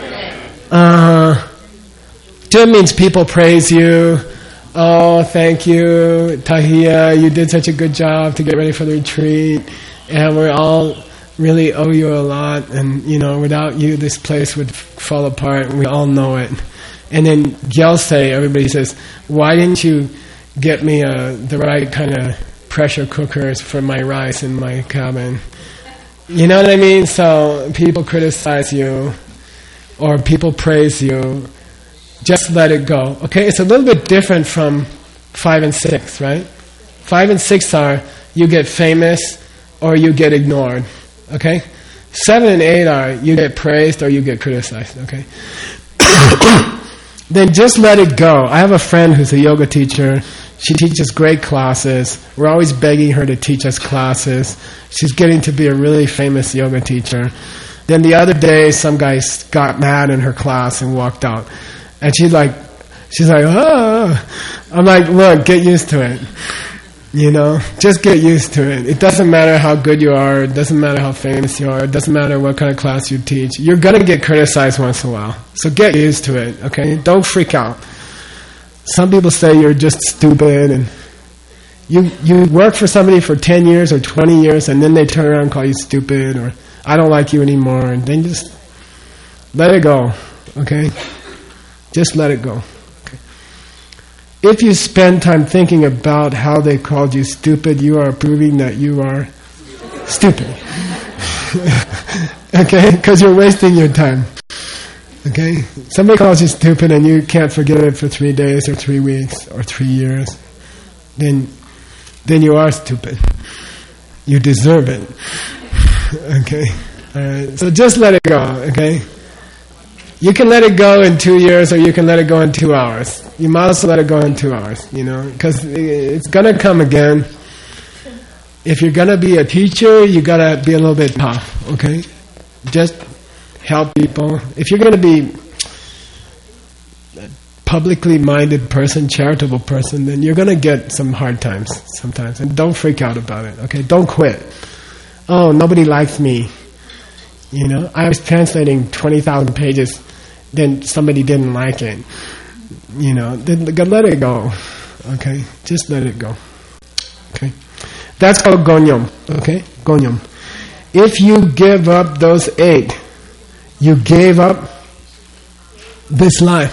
Dume means people praise you. Oh, thank you, Tahia. You did such a good job to get ready for the retreat. And we all really owe you a lot. And, without you, this place would fall apart. We all know it. And then Gyalse, everybody says, why didn't you get me the right kind of pressure cookers for my rice in my cabin? You know what I mean? So people criticize you or people praise you. Just let it go. Okay? It's a little bit different from 5 and 6, right? 5 and 6 are you get famous or you get ignored. Okay? 7 and 8 are you get praised or you get criticized. Okay? Then just let it go. I have a friend who's a yoga teacher. She teaches great classes. We're always begging her to teach us classes. She's getting to be a really famous yoga teacher. Then the other day, some guy got mad in her class and walked out. And she's like, oh. I'm like, look, get used to it. Just get used to it. It doesn't matter how good you are. It doesn't matter how famous you are. It doesn't matter what kind of class you teach. You're going to get criticized once in a while. So get used to it, okay? Don't freak out. Some people say you're just stupid, and you work for somebody for 10 years or 20 years, and then they turn around and call you stupid, or I don't like you anymore, and then just let it go, okay? Just let it go. Okay. If you spend time thinking about how they called you stupid, you are proving that you are stupid. Okay? Because you're wasting your time. Okay? Somebody calls you stupid and you can't forget it for 3 days or 3 weeks or 3 years, then you are stupid. You deserve it. Okay? Alright. So just let it go, okay? You can let it go in 2 years or you can let it go in 2 hours. You might as well let it go in 2 hours, because it's going to come again. If you're going to be a teacher, you got to be a little bit tough, okay? Just help people. If you're going to be a publicly minded person, charitable person, then you're going to get some hard times sometimes. And don't freak out about it, okay? Don't quit. Oh, nobody likes me. I was translating 20,000 pages, then somebody didn't like it. Then let it go. Okay? Just let it go. Okay? That's called gonyom. Okay? Gonyom. if you give up those 8, you gave up this life.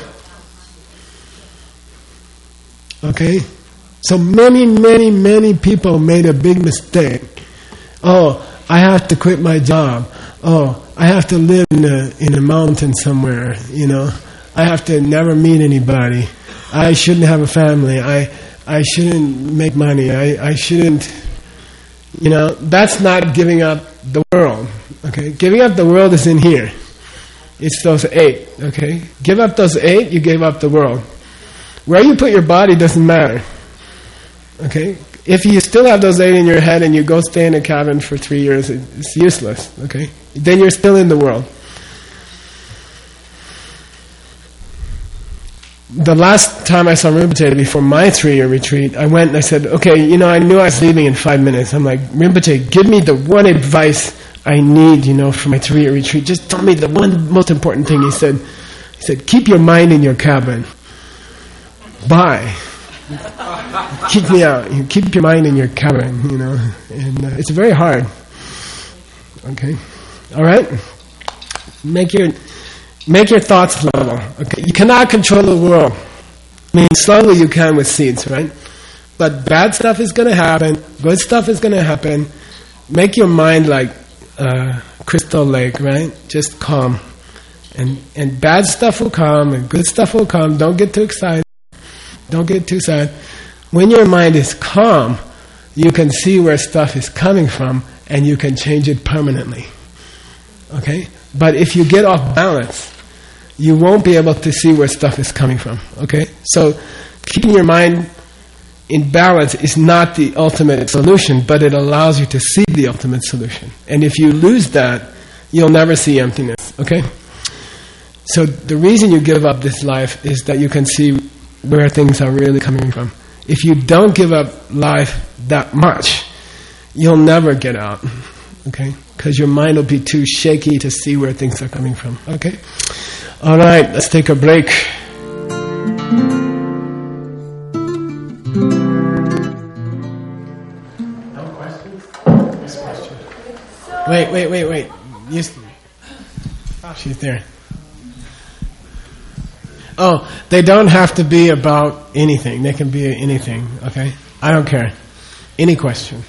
Okay? So many people made a big mistake. Oh, I have to quit my job. Oh, I have to live in a mountain somewhere, I have to never meet anybody. I shouldn't have a family. I shouldn't make money. I shouldn't, that's not giving up the world. Okay? Giving up the world is in here. It's those 8, okay? Give up those 8, you gave up the world. Where you put your body doesn't matter. Okay? If you still have those 8 in your head and you go stay in a cabin for 3 years, it's useless. Okay? Then you're still in the world. The last time I saw Rinpoche before my 3-year retreat, I went and I said, okay, I knew I was leaving in 5 minutes. I'm like, Rinpoche, give me the one advice I need, for my 3-year retreat. Just tell me the one most important thing. He said, keep your mind in your cabin. Bye. Kick me out. You keep your mind in your cabin, and it's very hard. Okay, all right. Make your thoughts level. Okay, you cannot control the world. I mean, slowly you can with seeds, right? But bad stuff is going to happen. Good stuff is going to happen. Make your mind like crystal lake, right? Just calm, and bad stuff will come, and good stuff will come. Don't get too excited. Don't get too sad. When your mind is calm, you can see where stuff is coming from, and you can change it permanently. Okay? But if you get off balance, you won't be able to see where stuff is coming from. Okay? So keeping your mind in balance is not the ultimate solution, but it allows you to see the ultimate solution. And if you lose that, you'll never see emptiness. Okay? So the reason you give up this life is that you can see where things are really coming from. If you don't give up life that much, you'll never get out. Okay? Because your mind will be too shaky to see where things are coming from. Okay? All right, let's take a break. No questions? This question. Wait. She's there. Oh, they don't have to be about anything. They can be anything, okay? I don't care. Any question.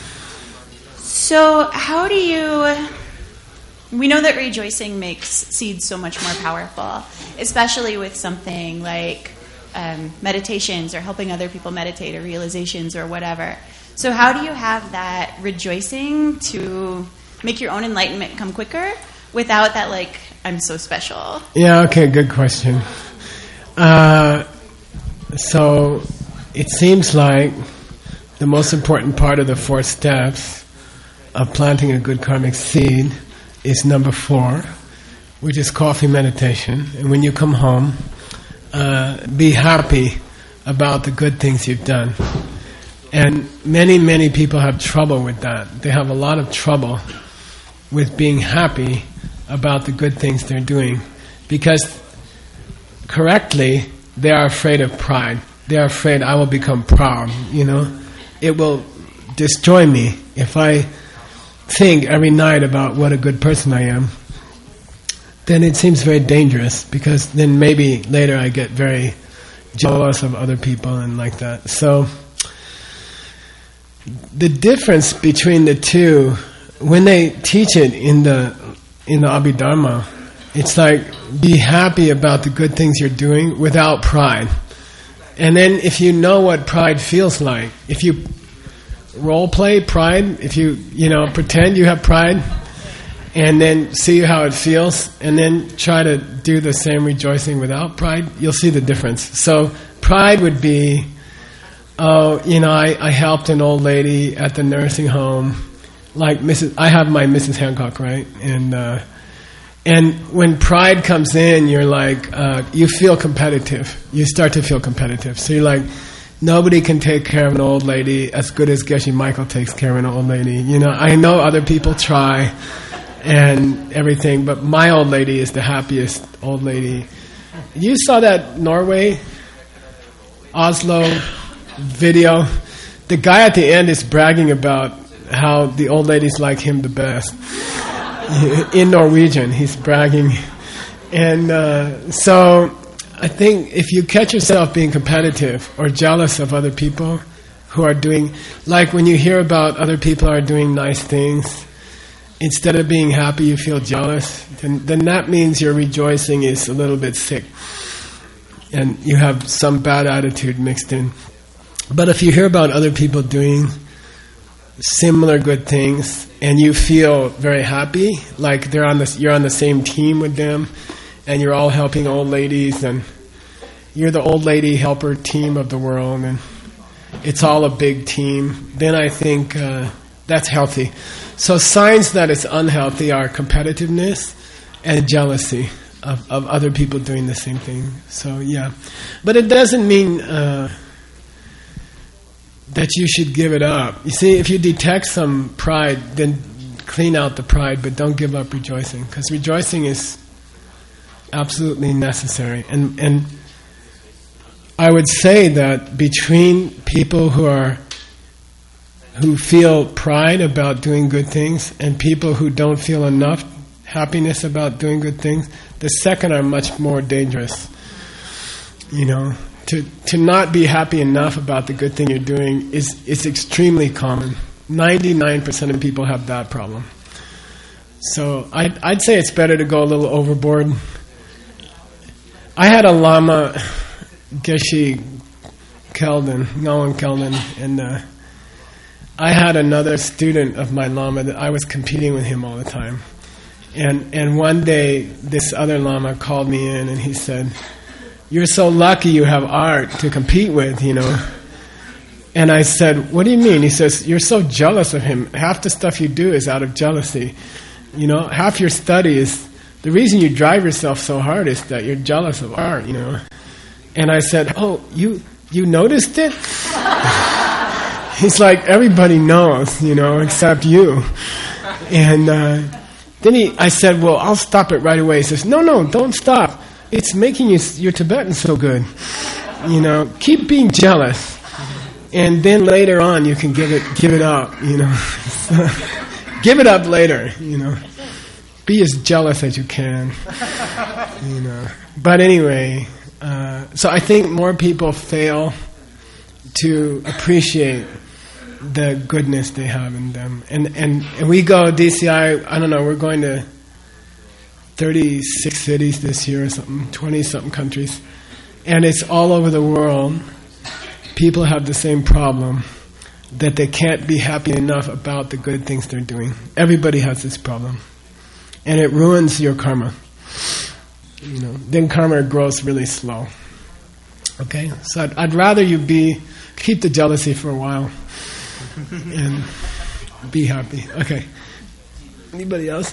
So how do you... We know that rejoicing makes seeds so much more powerful, especially with something like meditations or helping other people meditate or realizations or whatever. So how do you have that rejoicing to make your own enlightenment come quicker without that, like, I'm so special? Yeah, okay, good question. So it seems like the most important part of the 4 steps of planting a good karmic seed is number 4, which is coffee meditation. And when you come home, be happy about the good things you've done. And many people have trouble with that. They have a lot of trouble with being happy about the good things they're doing, because correctly, they are afraid of pride. They are afraid I will become proud, It will destroy me if I think every night about what a good person I am. Then it seems very dangerous, because then maybe later I get very jealous of other people and like that. So the difference between the two, when they teach it in the Abhidharma, it's like, be happy about the good things you're doing without pride. And then if you know what pride feels like, if you role play pride, if you pretend you have pride, and then see how it feels, and then try to do the same rejoicing without pride, you'll see the difference. So pride would be, I helped an old lady at the nursing home, like I have my Mrs. Hancock, right? And when pride comes in, you're like, you feel competitive. You start to feel competitive. So you're like, nobody can take care of an old lady as good as Geshe Michael takes care of an old lady. I know other people try and everything, but my old lady is the happiest old lady. You saw that Norway, Oslo video? The guy at the end is bragging about how the old ladies like him the best. In Norwegian, he's bragging. And so I think if you catch yourself being competitive or jealous of other people who are doing, like when you hear about other people are doing nice things, instead of being happy you feel jealous, then that means your rejoicing is a little bit sick and you have some bad attitude mixed in. But if you hear about other people doing similar good things and you feel very happy, like you're on the same team with them and you're all helping old ladies and you're the old lady helper team of the world and it's all a big team, then I think that's healthy. So signs that it's unhealthy are competitiveness and jealousy of other people doing the same thing. So yeah, but it doesn't mean that you should give it up. You see, if you detect some pride, then clean out the pride, but don't give up rejoicing, because rejoicing is absolutely necessary. And I would say that between people who feel pride about doing good things and people who don't feel enough happiness about doing good things, the second are much more dangerous. You know, to not be happy enough about the good thing you're doing is extremely common. 99% of people have that problem. So I'd say it's better to go a little overboard. I had a Lama, Geshe Keldon, Ngawan Keldon, and I had another student of my Lama that I was competing with him all the time. And one day this other Lama called me in and he said, "You're so lucky you have art to compete with, you know." And I said, "What do you mean?" He says, "You're so jealous of him. Half the stuff you do is out of jealousy. You know, half your study is, the reason you drive yourself so hard is that you're jealous of art, you know." And I said, "Oh, you noticed it?" He's like, "Everybody knows, you know, except you." And then I said, "Well, I'll stop it right away." He says, No, don't stop. It's making your Tibetan so good. You know, keep being jealous. And then later on you can give it up, you know. Give it up later, you know. Be as jealous as you can. You know. But anyway, so I think more people fail to appreciate the goodness they have in them. And we go, DCI, I don't know, we're going to 36 cities this year or something, 20-something countries. And it's all over the world. People have the same problem, that they can't be happy enough about the good things they're doing. Everybody has this problem. And it ruins your karma. You know, then karma grows really slow. Okay? So I'd rather you keep the jealousy for a while and be happy. Okay. Anybody else?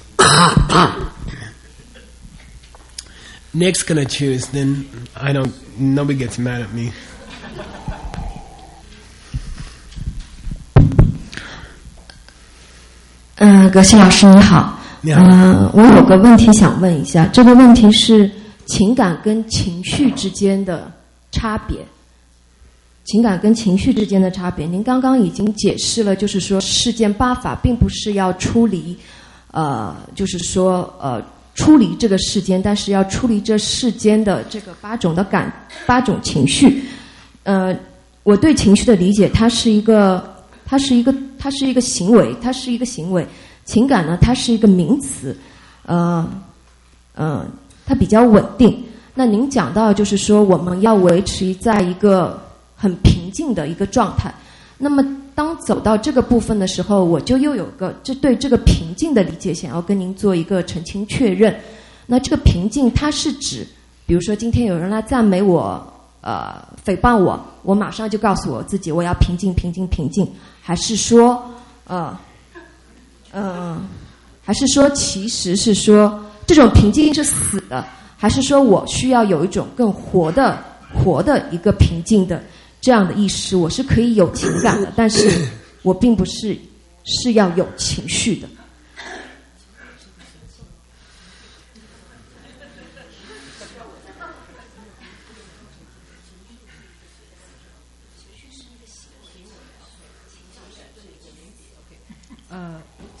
Nick's gonna choose, then nobody gets mad at me. 葛西老师你好。我有个问题想问一下，这个问题是情感跟情绪之间的差别。情感跟情绪之间的差别，您刚刚已经解释了，就是说世间八法并不是要出离，就是说出离这个世间，但是要出离这世间的这个八种情绪。我对情绪的理解，它是一个行为，它是一个行为。情感呢，它是一个名词，它比较稳定。那您讲到就是说，我们要维持在一个很平静的一个状态。那么当走到这个部分的时候，我就又有个对这个平静的理解，想要跟您做一个澄清确认。那这个平静，它是指，比如说今天有人来赞美我，诽谤我，我马上就告诉我自己，我要平静，还是说，还是说其实是说这种平静是死的，还是说我需要有一种更活的一个平静的这样的意识？我是可以有情感的，但是我并不是要有情绪的。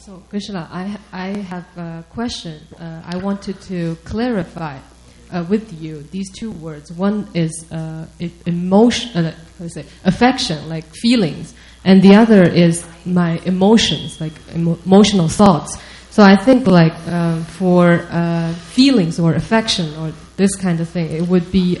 So, Krishna, I have a question. I wanted to clarify with you these two words. One is emotion, affection, like feelings, and the other is my emotions, like emotional thoughts. So I think like for feelings or affection or this kind of thing, it would be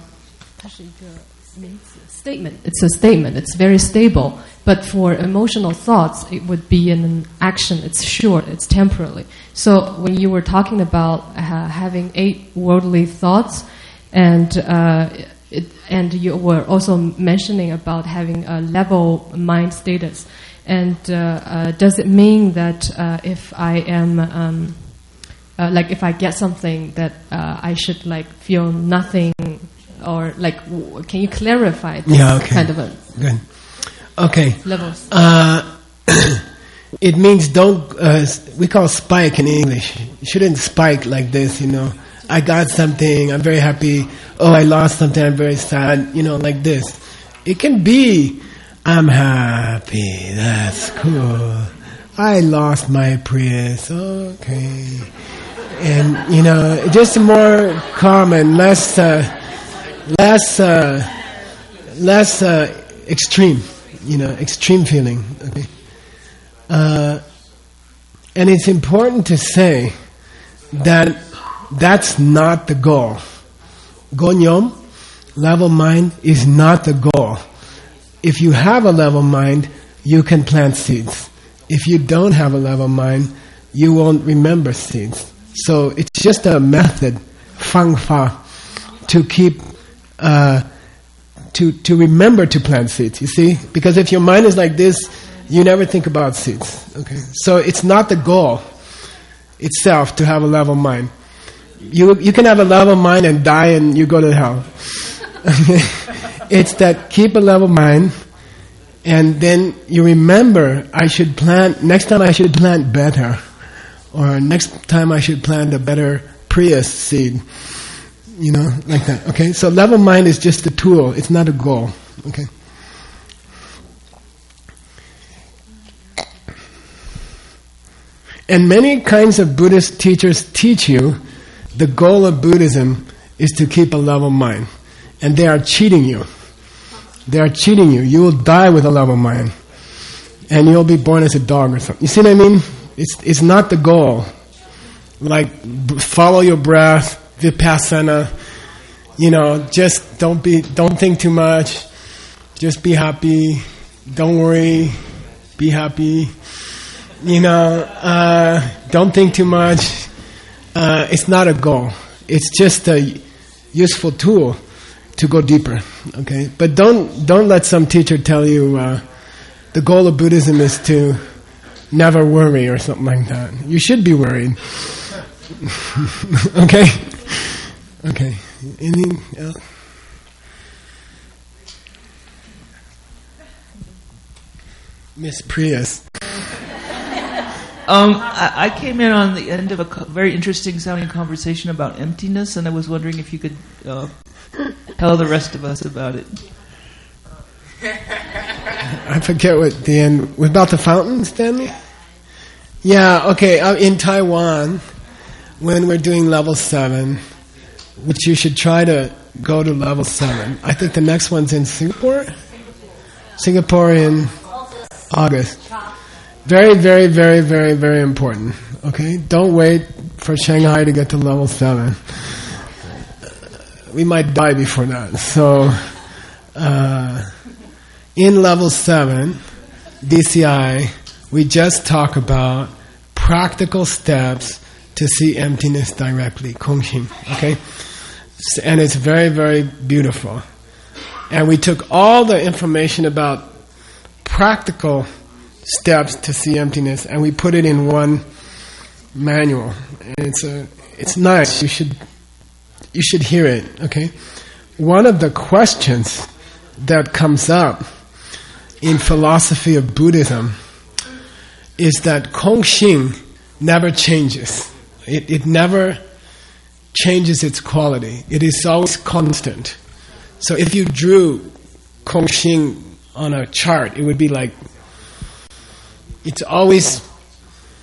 statement. It's a statement. It's very stable. But for emotional thoughts, it would be an action. It's short. It's temporary. So when you were talking about having 8 worldly thoughts, and you were also mentioning about having a level mind status, and does it mean that if I am like if I get something that I should like feel nothing, or like can you clarify this kind of a good. Okay. Levels. It means don't, we call spike in English. You shouldn't spike like this, you know. I got something, I'm very happy. Oh, I lost something, I'm very sad, you know, like this. It can be, I'm happy, that's cool. I lost my Prius, okay. And, you know, just more calm and less extreme. You know, extreme feeling. Okay, and it's important to say that that's not the goal. Gonyom, level mind, is not the goal. If you have a level mind, you can plant seeds. If you don't have a level mind, you won't remember seeds. So it's just a method, fang fa, to keep. To remember to plant seeds, you see? Because if your mind is like this, you never think about seeds. Okay, so it's not the goal itself to have a level mind. You can have a level mind and die and you go to hell. It's that keep a level mind, and then you remember next time I should plant better, or next time I should plant a better Prius seed. You know, like that. Okay, so level mind is just a tool. It's not a goal. Okay. And many kinds of Buddhist teachers teach you the goal of Buddhism is to keep a level mind, and they are cheating you. They are cheating you. You will die with a level mind, and you'll be born as a dog or something. You see what I mean? It's not the goal. Like follow your breath. Vipassana, you know, just don't think too much, just be happy, don't worry, be happy, you know, don't think too much. It's not a goal. It's just a useful tool to go deeper, okay? But don't let some teacher tell you the goal of Buddhism is to never worry or something like that. You should be worried. Okay? Okay. Anything else? Miss Prius. I came in on the end of a very interesting sounding conversation about emptiness, and I was wondering if you could tell the rest of us about it. I forget what the end was about. The fountain, Stanley? Yeah, okay. In Taiwan, when we're doing level 7, which you should try to go to level 7. I think the next one's in Singapore? Singapore in August. Very, very, very, very, very important. Okay? Don't wait for Shanghai to get to level 7. We might die before that. So, in level 7, DCI, we just talk about practical steps to see emptiness directly, Kongxing, okay? And it's very, very beautiful. And we took all the information about practical steps to see emptiness and we put it in one manual. And it's nice. You should hear it, okay? One of the questions that comes up in philosophy of Buddhism is that Kongxing never changes. It never changes its quality. It is always constant. So if you drew Kongxing on a chart, it would be like, it's always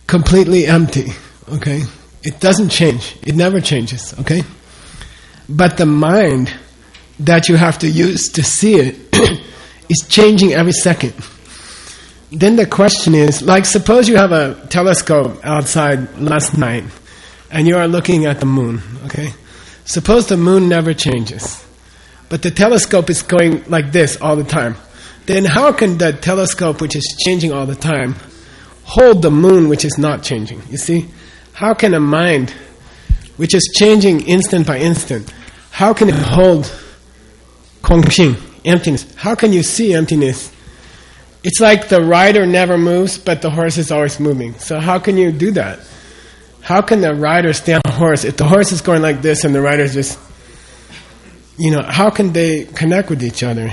completely empty, okay? It doesn't change. It never changes, okay? But the mind that you have to use to see it is changing every second. Then the question is, like suppose you have a telescope outside last night and you are looking at the moon, okay? Suppose the moon never changes, but the telescope is going like this all the time. Then how can the telescope, which is changing all the time, hold the moon, which is not changing? You see? How can a mind, which is changing instant by instant, how can it hold Kongxing, emptiness? How can you see emptiness? It's like the rider never moves, but the horse is always moving. So how can you do that? How can the rider stay on the horse if the horse is going like this and the rider is just, how can they connect with each other?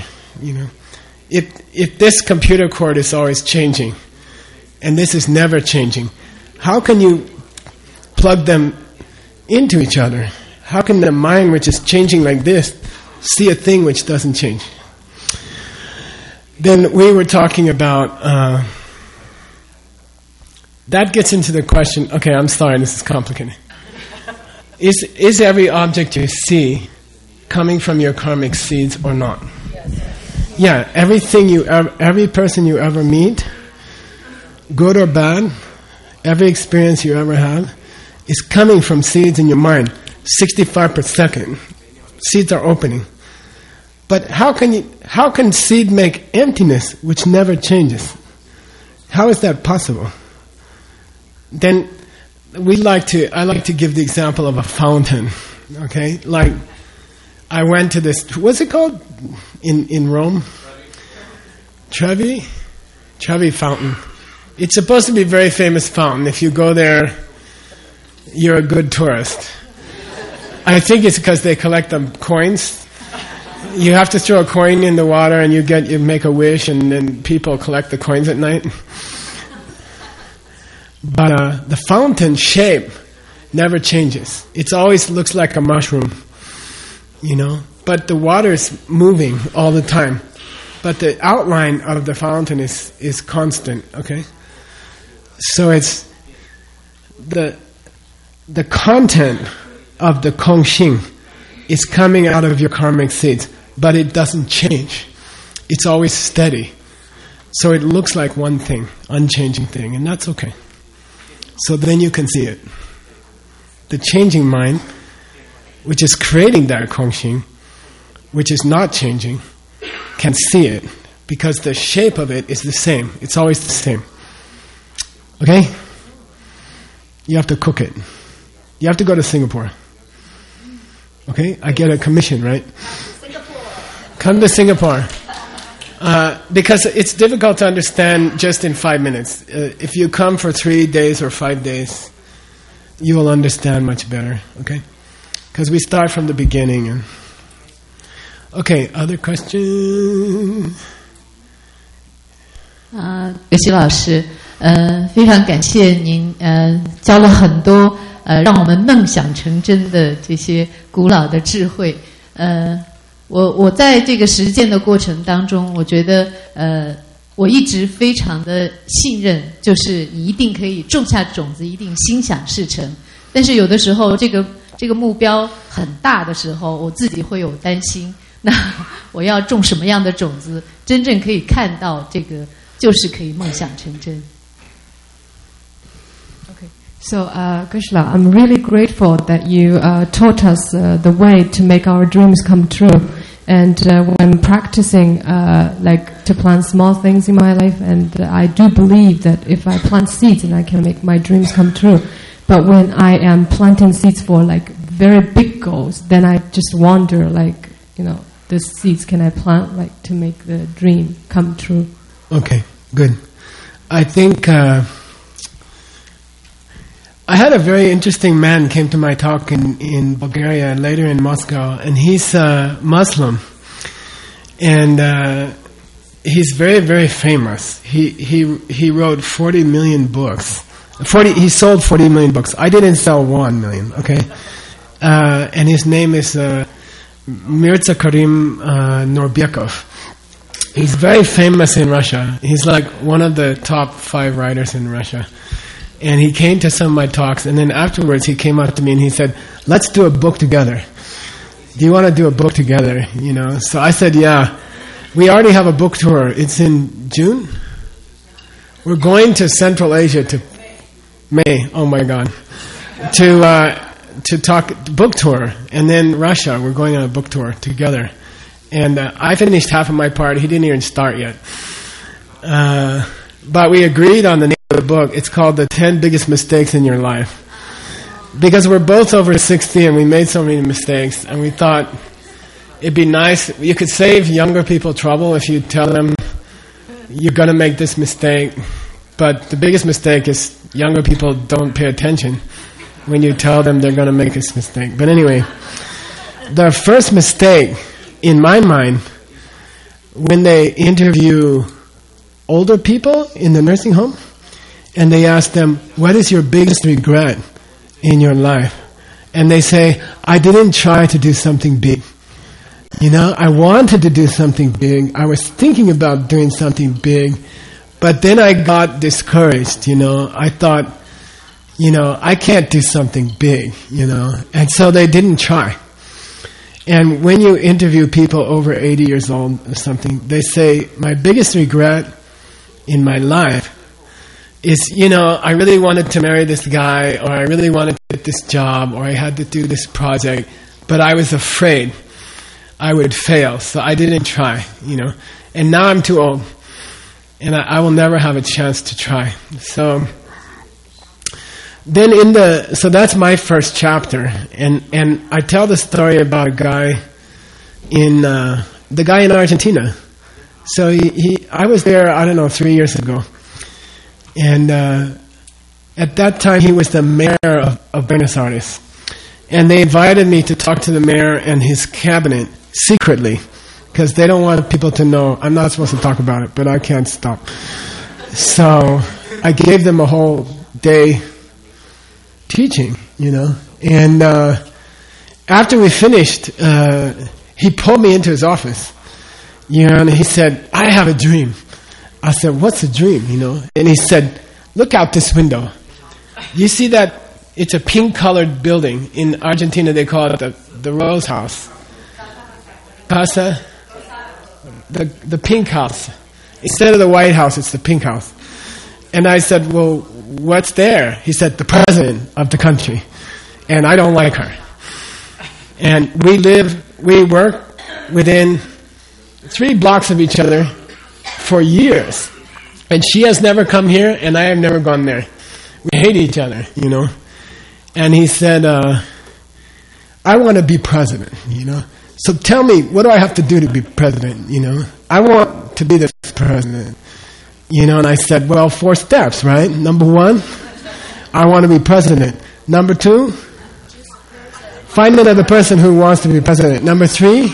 If this computer code is always changing and this is never changing, how can you plug them into each other? How can the mind, which is changing like this, see a thing which doesn't change? Then we were talking about that gets into the question. Okay, I'm sorry, this is complicated. Is every object you see coming from your karmic seeds or not? Yeah, every person you ever meet, good or bad, every experience you ever have, is coming from seeds in your mind. 65 per second. Seeds are opening. But how can seed make emptiness which never changes? How is that possible? Then I like to give the example of a fountain. Okay? Like I went to this, what's it called in Rome? Trevi fountain. It's supposed to be a very famous fountain. If you go there, you're a good tourist. I think it's because they collect the coins. You have to throw a coin in the water and you make a wish, and then people collect the coins at night. But the fountain shape never changes. It always looks like a mushroom, But the water is moving all the time. But the outline of the fountain is constant, okay? So it's the content of the Kongxing is coming out of your karmic seeds, but it doesn't change. It's always steady. So it looks like one thing, unchanging thing, and that's okay. So then you can see it. The changing mind, which is creating that Kongxing, which is not changing, can see it, because the shape of it is the same. It's always the same. Okay? You have to cook it. You have to go to Singapore. Okay? I get a commission, right? Come to Singapore. Because it's difficult to understand just in 5 minutes. If you come for 3 days or 5 days, you will understand much better. Okay? Because we start from the beginning. Okay, other questions? 葛西老师，非常感谢您，教了很多让我们梦想成真的这些古老的智慧。我在这个实践的过程当中，我觉得我一直非常的信任，就是你一定可以种下种子，一定心想事成。但是有的时候，这个目标很大的时候，我自己会有担心。那我要种什么样的种子，真正可以看到这个，就是可以梦想成真。 Okay. So, Krishna, I'm really grateful that you taught us the way to make our dreams come true. And when practicing, like to plant small things in my life, and I do believe that if I plant seeds, then I can make my dreams come true. But when I am planting seeds for like very big goals, then I just wonder, like, the seeds can I plant like to make the dream come true? Okay, good. I think I had a very interesting man came to my talk in Bulgaria and later in Moscow, and he's Muslim, and he's very, very famous. He wrote 40 million books. He sold 40 million books. I didn't sell 1 million. Okay, and his name is Mirza Karim Norbekov. He's very famous in Russia. He's like one of the top 5 writers in Russia. And he came to some of my talks, and then afterwards he came up to me and he said, let's do a book together. Do you want to do a book together? You know. So I said, yeah. We already have a book tour. It's in June. We're going to Central Asia to May. Oh my God. To talk book tour, and then Russia. We're going on a book tour together. And I finished half of my part. He didn't even start yet. But we agreed on the name of the book. It's called The 10 Biggest Mistakes in Your Life. Because we're both over 60 and we made so many mistakes, and we thought it'd be nice. You could save younger people trouble if you tell them you're going to make this mistake. But the biggest mistake is younger people don't pay attention when you tell them they're going to make this mistake. But anyway, the first mistake, in my mind, when they interview older people in the nursing home, and they ask them, what is your biggest regret in your life? And they say, I didn't try to do something big. You know, I wanted to do something big. I was thinking about doing something big, but then I got discouraged, you know. I thought, you know, I can't do something big, you know. And so they didn't try. And when you interview people over 80 years old or something, they say, my biggest regret in my life is, you know, I really wanted to marry this guy, or I really wanted to get this job, or I had to do this project, but I was afraid I would fail, so I didn't try, you know. And now I'm too old, and I will never have a chance to try. So then so that's my first chapter, and I tell the story about a guy in Argentina. So I was there, I don't know, 3 years ago. And at that time, he was the mayor of Buenos Aires. And they invited me to talk to the mayor and his cabinet secretly, because they don't want people to know. I'm not supposed to talk about it, but I can't stop. So I gave them a whole day teaching, you know. And after we finished, he pulled me into his office, you know, and he said, I have a dream. I said, what's a dream, you know? And he said, look out this window. You see that? It's a pink-colored building. In Argentina, they call it the Rose House. Casa? The pink house. Instead of the White House, it's the pink house. And I said, well, what's there? He said, the president of the country. And I don't like her. And we work within 3 blocks of each other for years. And she has never come here, and I have never gone there. We hate each other, you know. And he said, I want to be president, you know. So tell me, what do I have to do to be president, you know? I want to be the president, you know. And I said, well, 4 steps, right? Number 1, I want to be president. Number 2, find another person who wants to be president. Number 3,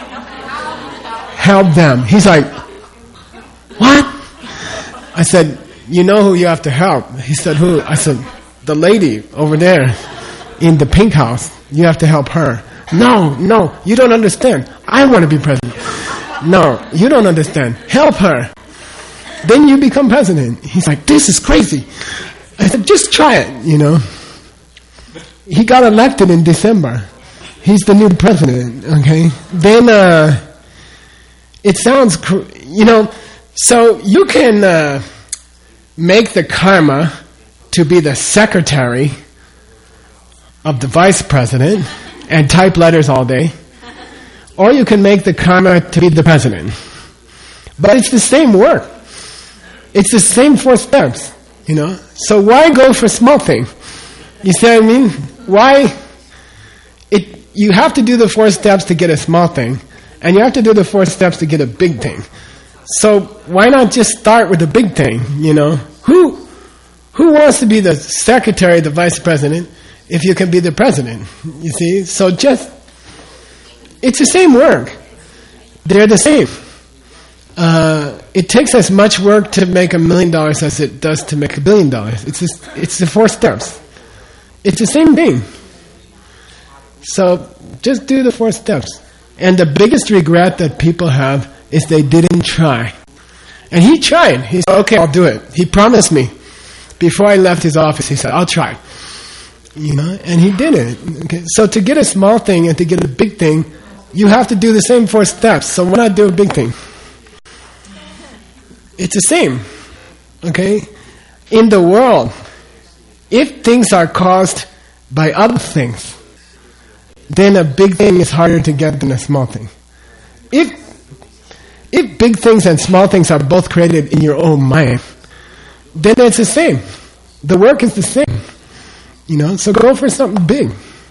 help them. He's like, what? I said, you know who you have to help? He said, who? I said, the lady over there in the pink house. You have to help her. No, you don't understand. I want to be president. No, you don't understand. Help her. Then you become president. He's like, this is crazy. I said, just try it, you know. He got elected in December. He's the new president, okay? Then, it sounds, you know, so you can make the karma to be the secretary of the vice president and type letters all day, or you can make the karma to be the president. But it's the same work. It's the same 4 steps, you know. So why go for small thing? You see what I mean? Why? You have to do the 4 steps to get a small thing, and you have to do the 4 steps to get a big thing. So why not just start with the big thing, you know? Who wants to be the secretary, the vice president, if you can be the president? You see? So it's the same work. They're the same. It takes as much work to make $1 million as it does to make $1 billion. It's the 4 steps. It's the same thing. So just do the 4 steps. And the biggest regret that people have is they didn't try. And he tried. He said, okay, I'll do it. He promised me. before I left his office, he said, I'll try. And he did it. Okay? So to get a small thing and to get a big thing, you have to do the same 4 steps. So why not do a big thing? It's the same. Okay? In the world, if things are caused by other things, then a big thing is harder to get than a small thing. If big things and small things are both created in your own mind, then it's the same. The work is the same. So go for something big.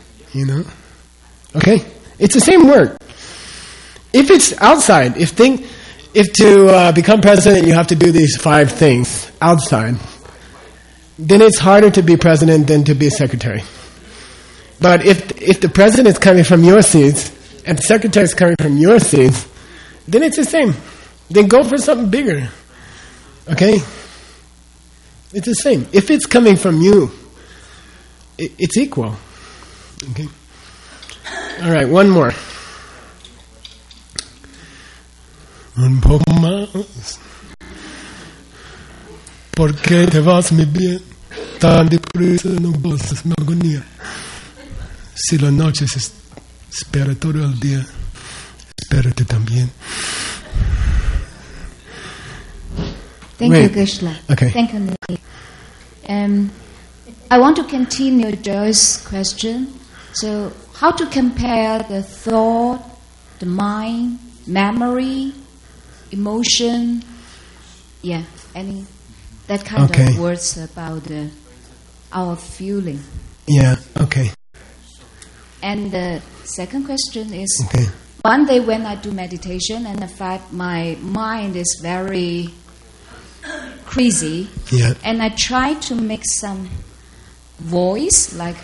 Okay? It's the same work. If it's outside, if to become president you have to do these 5 things outside, then it's harder to be president than to be secretary. But if the president is coming from your seeds and the secretary is coming from your seeds, then it's the same. Then go for something bigger. Okay? It's the same. If it's coming from you, it's equal. Okay? All right, one more. Un poco más. ¿Por qué te vas, mi bien? Tan deprisa no gozas mi agonía. Si la noche se espera todo el día, espérate también. Thank you, Geshe-la. Okay. Thank you, Nick. I want to continue Joyce's question. So, how to compare the thought, the mind, memory, emotion, any that kind of words about our feeling. Yeah, okay. And the second question is, one day when I do meditation and in fact my mind is very crazy, and I try to make some voice like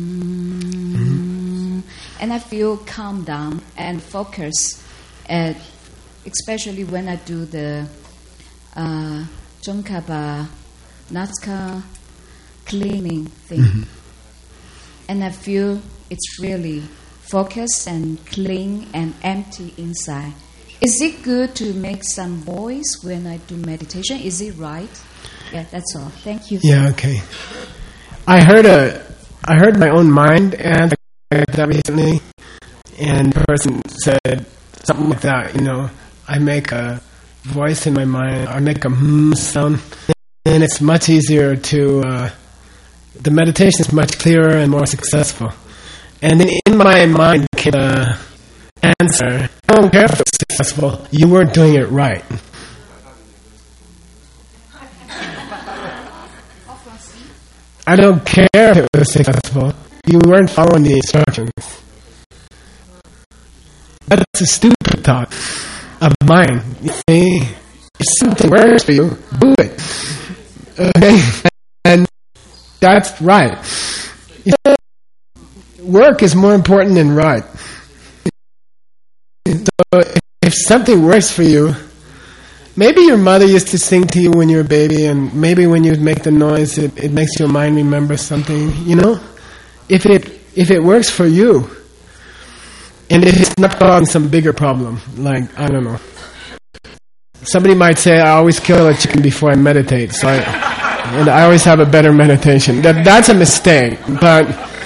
and I feel calm down and focus, especially when I do the Tsongkhapa Nazca cleaning thing, and I feel it's really focused and clean and empty inside. Is it good to make some voice when I do meditation? Is it right? Yeah, that's all. Thank you. Yeah, okay. I heard my own mind and that recently, and the person said something like that. I make a voice in my mind. I make a sound, and it's much easier to. The meditation is much clearer and more successful. And then in my mind came the answer, I don't care if it's successful, you weren't doing it right. I don't care if it was successful, you weren't following the instructions. That's a stupid thought of mine. You see, if something works for you, do it. Okay? And that's right. Work is more important than right. So if something works for you, maybe your mother used to sing to you when you were a baby, and maybe when you make the noise, it makes your mind remember something. If it works for you, and if it's not causing some bigger problem, like I don't know, somebody might say, I always kill a chicken before I meditate, and I always have a better meditation. That's a mistake. But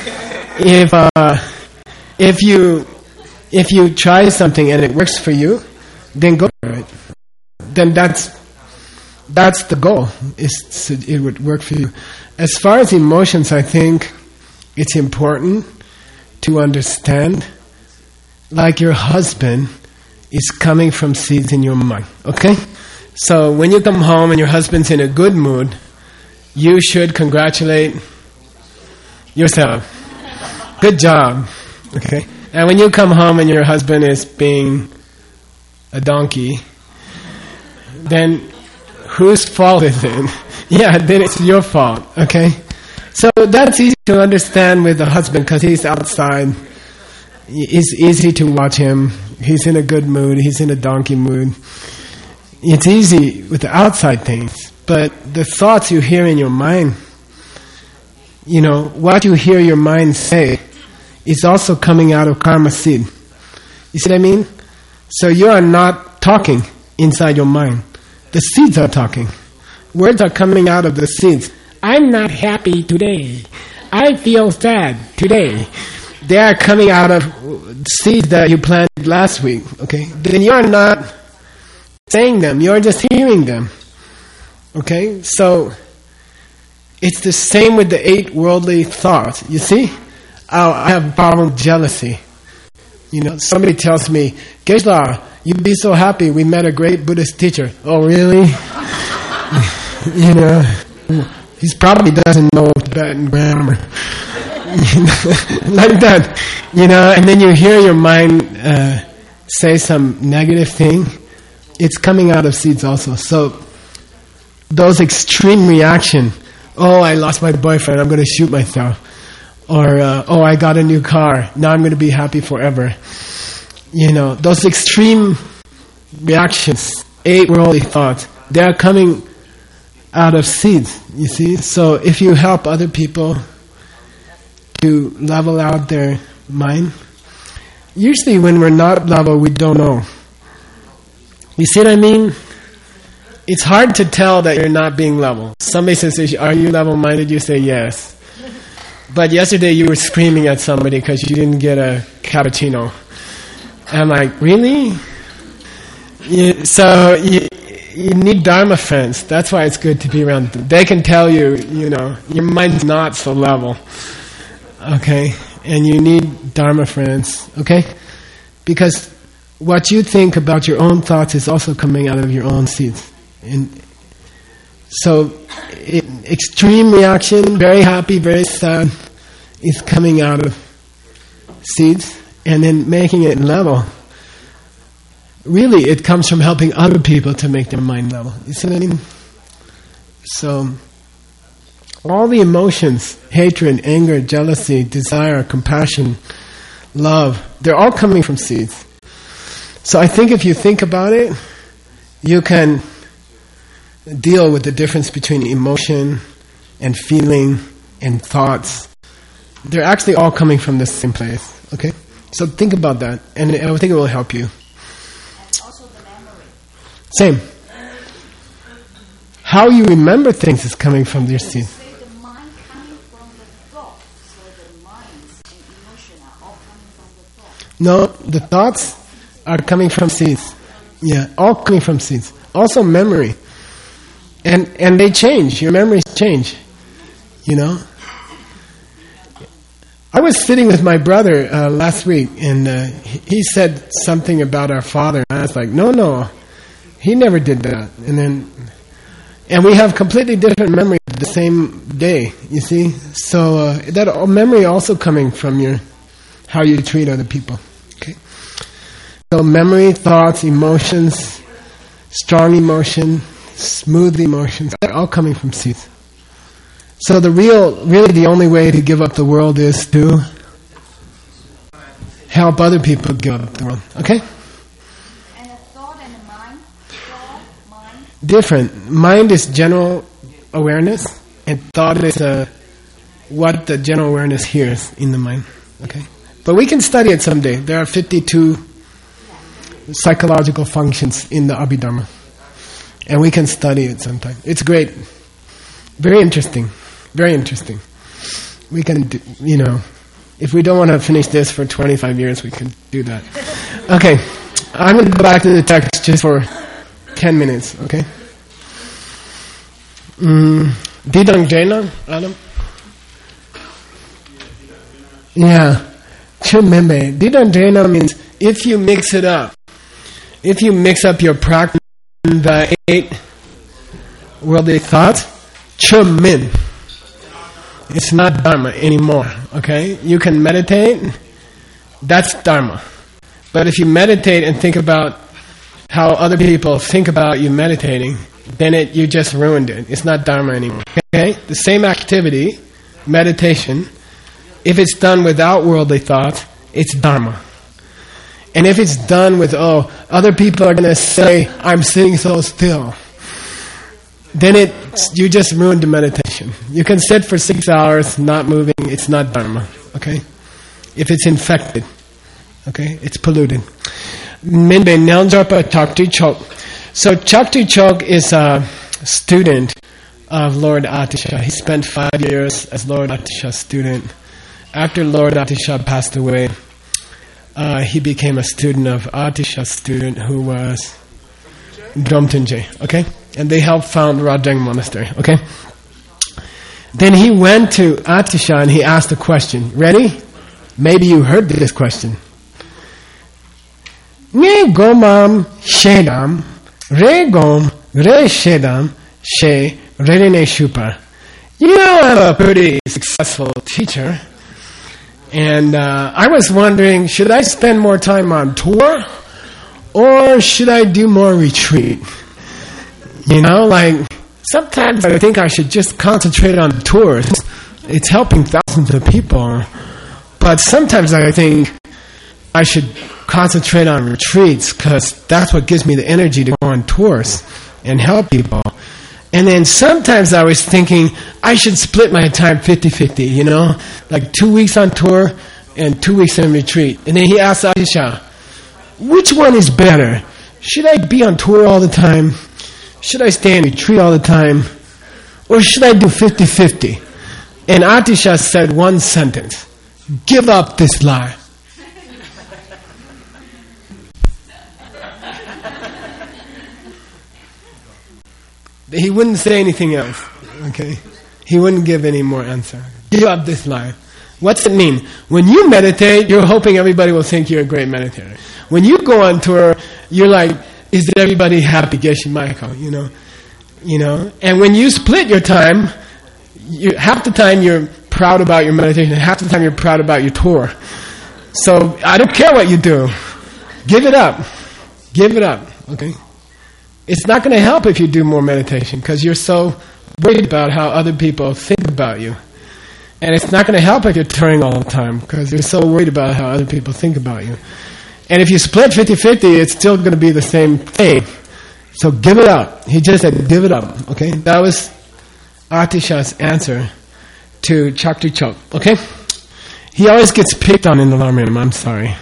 if you try something and it works for you, then go for it. Then that's the goal. It would work for you. As far as emotions, I think it's important to understand, like your husband is coming from seeds in your mind. Okay? So when you come home and your husband's in a good mood, you should congratulate yourself. Good job. Okay? And when you come home and your husband is being a donkey, then whose fault is it? Yeah, then it's your fault. Okay? So that's easy to understand with the husband because he's outside. It's easy to watch him. He's in a good mood. He's in a donkey mood. It's easy with the outside things. But the thoughts you hear in your mind, what you hear your mind say is also coming out of karma seed. You see what I mean? So you are not talking inside your mind. The seeds are talking. Words are coming out of the seeds, I'm not happy today. I feel sad today. They are coming out of seeds that you planted last week, okay? Then you are not saying them, you are just hearing them, okay? So, it's the same with the 8 worldly thoughts, you see? I have a problem with jealousy. You know, somebody tells me, Geshe-la, you'd be so happy, we met a great Buddhist teacher. Oh, really? You know, he probably doesn't know Tibetan grammar. Like that, you know, and then you hear your mind say some negative thing. It's coming out of seeds also. So those extreme reaction, oh, I lost my boyfriend, I'm going to shoot myself. Or, oh, I got a new car, now I'm going to be happy forever. You know, those extreme reactions, 8 worldly thoughts, they are coming out of seeds, you see. So if you help other people to level out their mind, usually when we're not level, we don't know. You see what I mean? It's hard to tell that you're not being level. Somebody says, are you level-minded? You say yes. But yesterday you were screaming at somebody because you didn't get a cappuccino. And I'm like, really? So you need Dharma friends. That's why it's good to be around them. They can tell you, you know, your mind's not so level. Okay? And you need Dharma friends. Okay? Because what you think about your own thoughts is also coming out of your own seeds. And so, extreme reaction, very happy, very sad, is coming out of seeds, and then making it level. Really, it comes from helping other people to make their mind level. You see what I mean? So, all the emotions, hatred, anger, jealousy, desire, compassion, love, they're all coming from seeds. So I think if you think about it, you can deal with the difference between emotion and feeling and thoughts. They're actually all coming from the same place, okay? So think about that, and I think it will help you. And also the memory. Same. How you remember things is coming from your seed. The mind coming from the thought, so the minds and emotion are all coming from the thought. No, the thoughts are coming from seeds. Yeah, all coming from seeds. Also memory. And they change. Your memories change. You know? I was sitting with my brother last week, and he said something about our father. And I was like, no, he never did that. And we have completely different memories the same day, you see? So that memory also coming from how you treat other people. Okay? So memory, thoughts, emotions, strong emotion, smooth emotions, they're all coming from seeds. So really the only way to give up the world is to help other people give up the world. Okay? And the thought and the mind, different. Mind is general awareness, and thought is what the general awareness hears in the mind. Okay? But we can study it someday. There are 52 psychological functions in the Abhidharma. And we can study it sometime. It's great. Very interesting. Very interesting. We can do, if we don't want to finish this for 25 years, we can do that. Okay. I'm going to go back to the text just for 10 minutes, okay? Didang Jena, Adam? Yeah. Chumembe. Didang Jena means if you mix it up. If you mix up your practice, the 8 worldly thoughts, Chum-min. It's not Dharma anymore, okay? You can meditate, that's Dharma. But if you meditate and think about how other people think about you meditating, then you just ruined it. It's not Dharma anymore, okay? The same activity, meditation, if it's done without worldly thoughts, it's Dharma. And if it's done with, other people are going to say, I'm sitting so still, then you just ruined the meditation. You can sit for 6 hours not moving, it's not Dharma, okay? If it's infected, okay? It's polluted. Minbe Nyangjarpa Chakti Chok. So Chakti Chok is a student of Lord Atisha. He spent 5 years as Lord Atisha's student. After Lord Atisha passed away, he became a student of Atisha's student, who was Dromtenje, okay? And they helped found Rajang Monastery, okay? Then he went to Atisha and he asked a question. Ready? Maybe you heard this question. Nge gomam shedam, re gom, re shedam, she, re shupa. You know, I'm a pretty successful teacher. And I was wondering, should I spend more time on tour? Or should I do more retreat? You know, like, sometimes I think I should just concentrate on tours. It's helping thousands of people. But sometimes I think I should concentrate on retreats, because that's what gives me the energy to go on tours and help people. And then sometimes I was thinking I should split my time 50-50, you know, like 2 weeks on tour and 2 weeks in retreat. And then he asked Atisha, which one is better? Should I be on tour all the time? Should I stay in retreat all the time? Or should I do 50-50? And Atisha said one sentence: give up this lie. He wouldn't say anything else, okay? He wouldn't give any more answer. Give up this lie. What's it mean? When you meditate, you're hoping everybody will think you're a great meditator. When you go on tour, you're like, is everybody happy? Geshe Michael, you know? And when you split your time, half the time you're proud about your meditation, half the time you're proud about your tour. So I don't care what you do. Give it up. Give it up, okay? It's not going to help if you do more meditation, because you're so worried about how other people think about you. And it's not going to help if you're touring all the time, because you're so worried about how other people think about you. And if you split 50-50, it's still going to be the same thing. So give it up. He just said, give it up. Okay? That was Atisha's answer to Chakri Chok. Okay? He always gets picked on in the Lama. I'm sorry.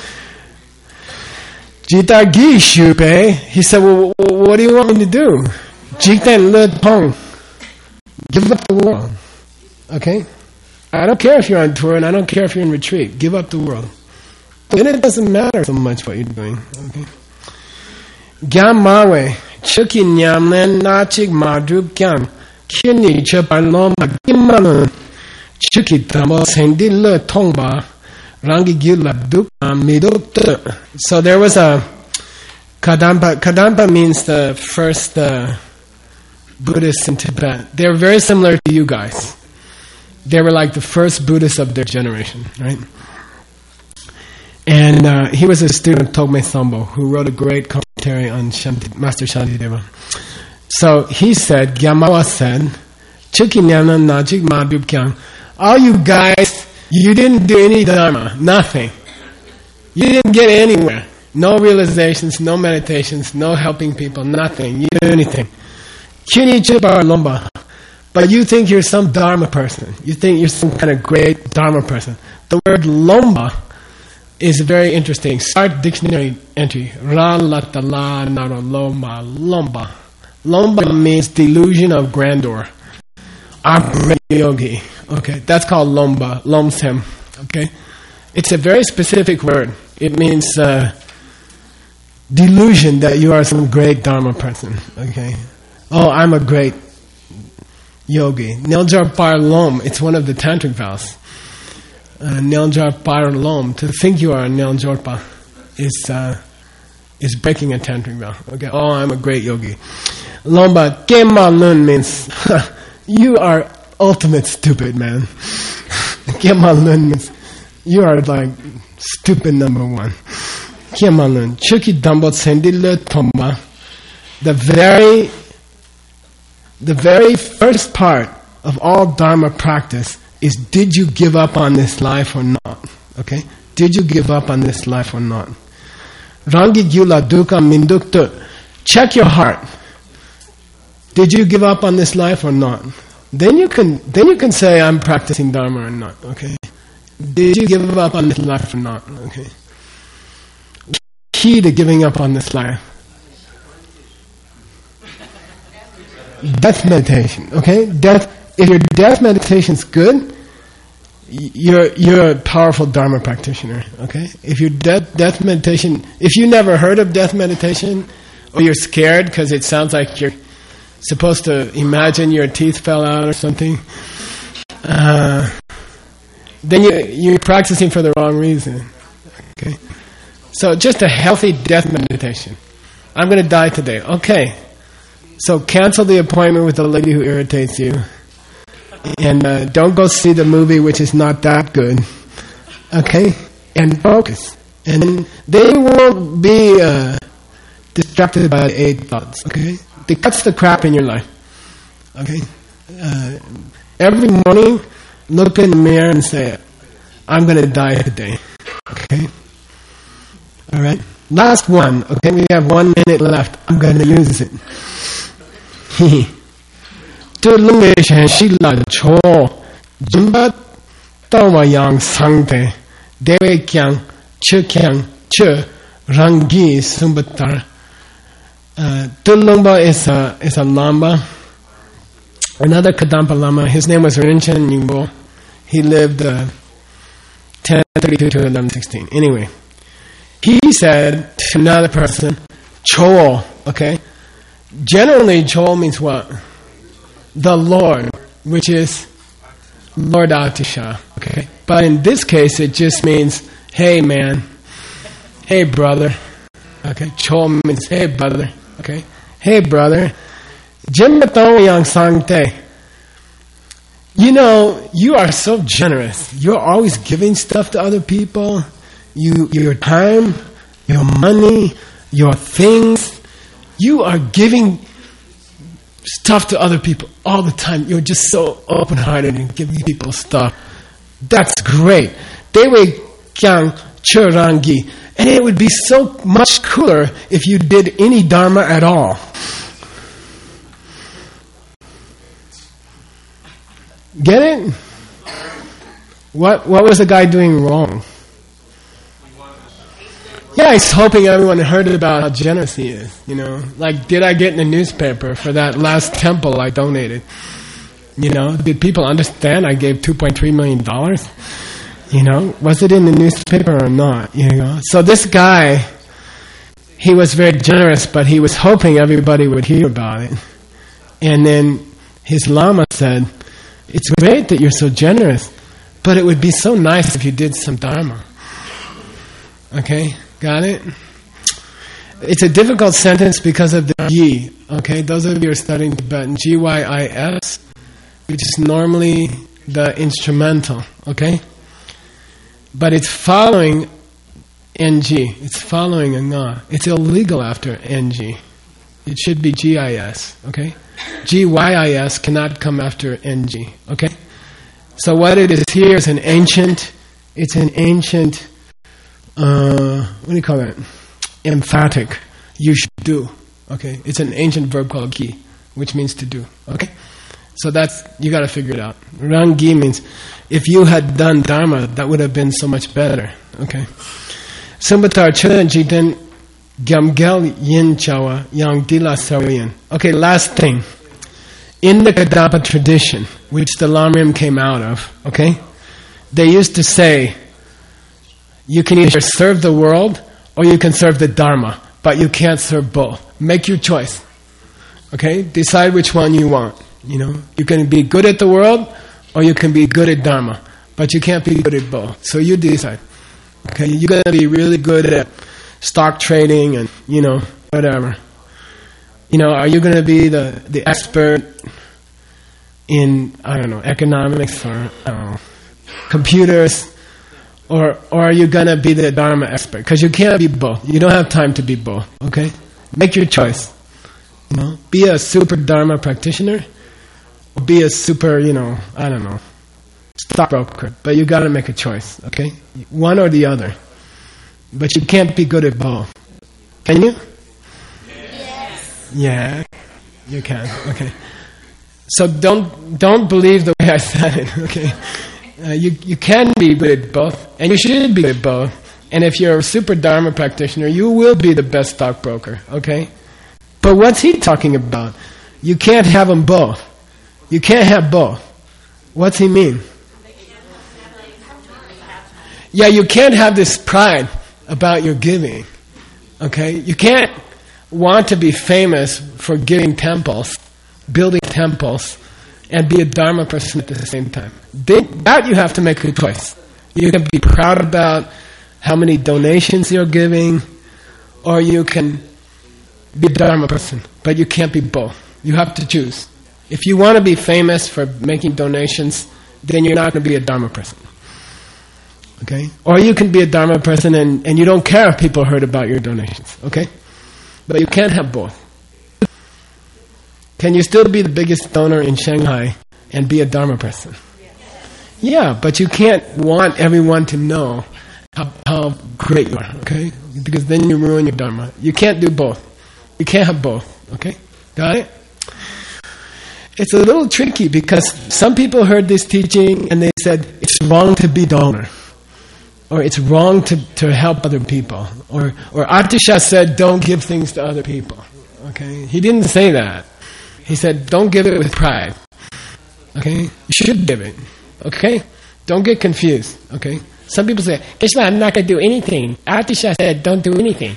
Jita gi shupe. He said, well, what do you want me to do? Jita le tong. Give up the world. Okay? I don't care if you're on tour, and I don't care if you're in retreat. Give up the world. Then it doesn't matter so much what you're doing. Okay? Gyam mawe. Chuki nyamlen nachik madrup gyam. Kini cheparloma gimanon. Chuki tamo sendi le tongba. Rangi gila dukta midukta. So there was a Kadampa. Kadampa means the first Buddhists in Tibet. They're very similar to you guys. They were like the first Buddhists of their generation, right? And he was a student of Togme Sambo, who wrote a great commentary on Master Shantideva. So he said, Gyamawa said, Chukinyana Najik Madhub Kyang, all you guys, you didn't do any dharma, nothing. You didn't get anywhere. No realizations, no meditations, no helping people, nothing. You didn't do anything. Kyuni Chibar Lomba. But you think you're some dharma person. You think you're some kind of great dharma person. The word Lomba is very interesting. Start dictionary entry. Ra lata la naro lomba. Lomba. Lomba means delusion of grandeur. I'm yogi. Okay, that's called lomba. Lomsem. Okay, it's a very specific word. It means delusion that you are some great dharma person. Okay. Oh, I'm a great yogi. Neljar Par Lom. It's one of the tantric vows. Neljar Par Lom. To think you are a Neljorpa is breaking a tantric vow. Okay. Oh, I'm a great yogi. Lomba Kema Lun means you are ultimate stupid, man. Kema Lun means you are like stupid number one. Kema Lun. Chuki Dambot Sendile Tomba. The very first part of all Dharma practice is, did you give up on this life or not? Okay? Did you give up on this life or not? Rangi gyula dukkha mindukta. Check your heart. Did you give up on this life or not? Then you can say, I'm practicing Dharma or not. Okay? Did you give up on this life or not? Okay? Key to giving up on this life. death meditation. Okay, if your death meditation is good, you're a powerful Dharma practitioner. Okay, if your death meditation, if you never heard of death meditation, or you're scared because it sounds like you're supposed to imagine your teeth fell out or something, then you're practicing for the wrong reason. Okay, so just a healthy death meditation. I'm going to die today. Okay, so cancel the appointment with the lady who irritates you, and don't go see the movie which is not that good. Okay, and focus, and they won't be distracted by the 8 thoughts. Okay, it cuts the crap in your life. Okay, every morning, look in the mirror and say, I'm going to die today. Okay? All right? Last one. Okay, we have 1 minute left. I'm going to use it. Tu lunge shen shi la cho jimba tawa yang sangte dewe kyang che rangi sumbatar. Tu lungba is a lama. Another Kadampa Lama, his name was Rinchen Nyingbo. He lived 1032 to 1116. Anyway, he said to another person, Cho, okay? Generally, Cho means what? The Lord, which is Lord Atisha, okay? But in this case, it just means, hey man, hey brother, okay? Cho means, hey brother, okay? Hey brother, Yang Sangte. You know, you are so generous. You're always giving stuff to other people. Your time, your money, your things. You are giving stuff to other people all the time. You're just so open-hearted and giving people stuff. That's great. Dewe Kyang Churangi. And it would be so much cooler if you did any Dharma at all. Get it? What was the guy doing wrong? Yeah, he's hoping everyone heard about how generous he is. You know, like, did I get in the newspaper for that last temple I donated? You know, did people understand I gave $2.3 million? You know, was it in the newspaper or not? You know, so this guy, he was very generous, but he was hoping everybody would hear about it. And then his Lama said, it's great that you're so generous, but it would be so nice if you did some Dharma. Okay, got it? It's a difficult sentence because of the G. Okay, those of you who are studying Tibetan, G-Y-I-S, which is normally the instrumental. Okay, but it's following NG. It's following a nga. It's illegal after NG. It should be G-I-S. Okay. G-Y-I-S cannot come after N-G, okay? So what it is here is an ancient, what do you call that? Emphatic, you should do, okay? It's an ancient verb called ki, which means to do, okay? So that's, you got to figure it out. Rangi means, if you had done Dharma, that would have been so much better, okay? Sumbatar Chudan Jiten Gamgel Yin Chawa Yang Dila Sarian. Okay, last thing. In the Kadampa tradition, which the Lamrim came out of, okay, they used to say, you can either serve the world or you can serve the Dharma, but you can't serve both. Make your choice. Okay? Decide which one you want. You know, you can be good at the world or you can be good at Dharma, but you can't be good at both. So you decide. Okay? You're going to be really good at stock trading and, you know, whatever. You know, are you going to be the expert in, I don't know, economics or, I don't know, computers? Or are you going to be the Dharma expert? Because you can't be both. You don't have time to be both, okay? Make your choice. You know, be a super Dharma practitioner or be a super, you know, I don't know, stockbroker. But you got to make a choice, okay? One or the other. But you can't be good at both. Can you? Yes. Yeah, you can. Okay. So don't believe the way I said it. Okay. You can be good at both, and you should be good at both. And if you're a super Dharma practitioner, you will be the best stockbroker. Okay. But what's he talking about? You can't have them both. You can't have both. What's he mean? Yeah, you can't have this pride about your giving. Okay? You can't want to be famous for giving temples, building temples, and be a Dharma person at the same time. That you have to make a choice. You can be proud about how many donations you're giving, or you can be a Dharma person, but you can't be both. You have to choose. If you want to be famous for making donations, then you're not going to be a Dharma person. Okay? Or you can be a Dharma person and you don't care if people heard about your donations. Okay? But you can't have both. Can you still be the biggest donor in Shanghai and be a Dharma person? Yeah, but you can't want everyone to know how great you are, okay? Because then you ruin your Dharma. You can't do both. You can't have both, okay? Got it? It's a little tricky because some people heard this teaching and they said, it's wrong to be donor. Or it's wrong to help other people. Or Atisha said, don't give things to other people. Okay? He didn't say that. He said, don't give it with pride. Okay? You should give it. Okay? Don't get confused. Okay? Some people say, Krishna, I'm not going to do anything. Atisha said, don't do anything.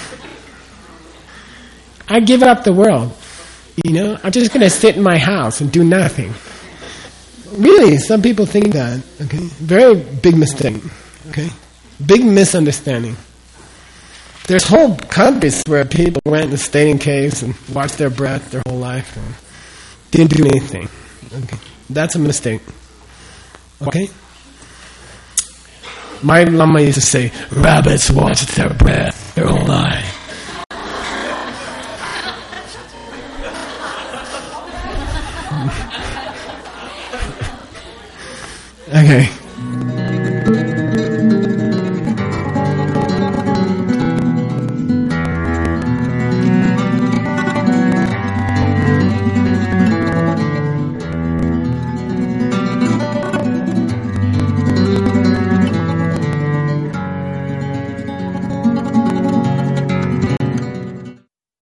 I give up the world. You know? I'm just going to sit in my house and do nothing. Really, some people think that. Okay? Very big mistake. Okay? Big misunderstanding. There's whole countries where people went and stayed in caves and watched their breath their whole life and didn't do anything. Okay? That's a mistake. Okay? My Lama used to say, rabbits watch their breath their whole life. Okay.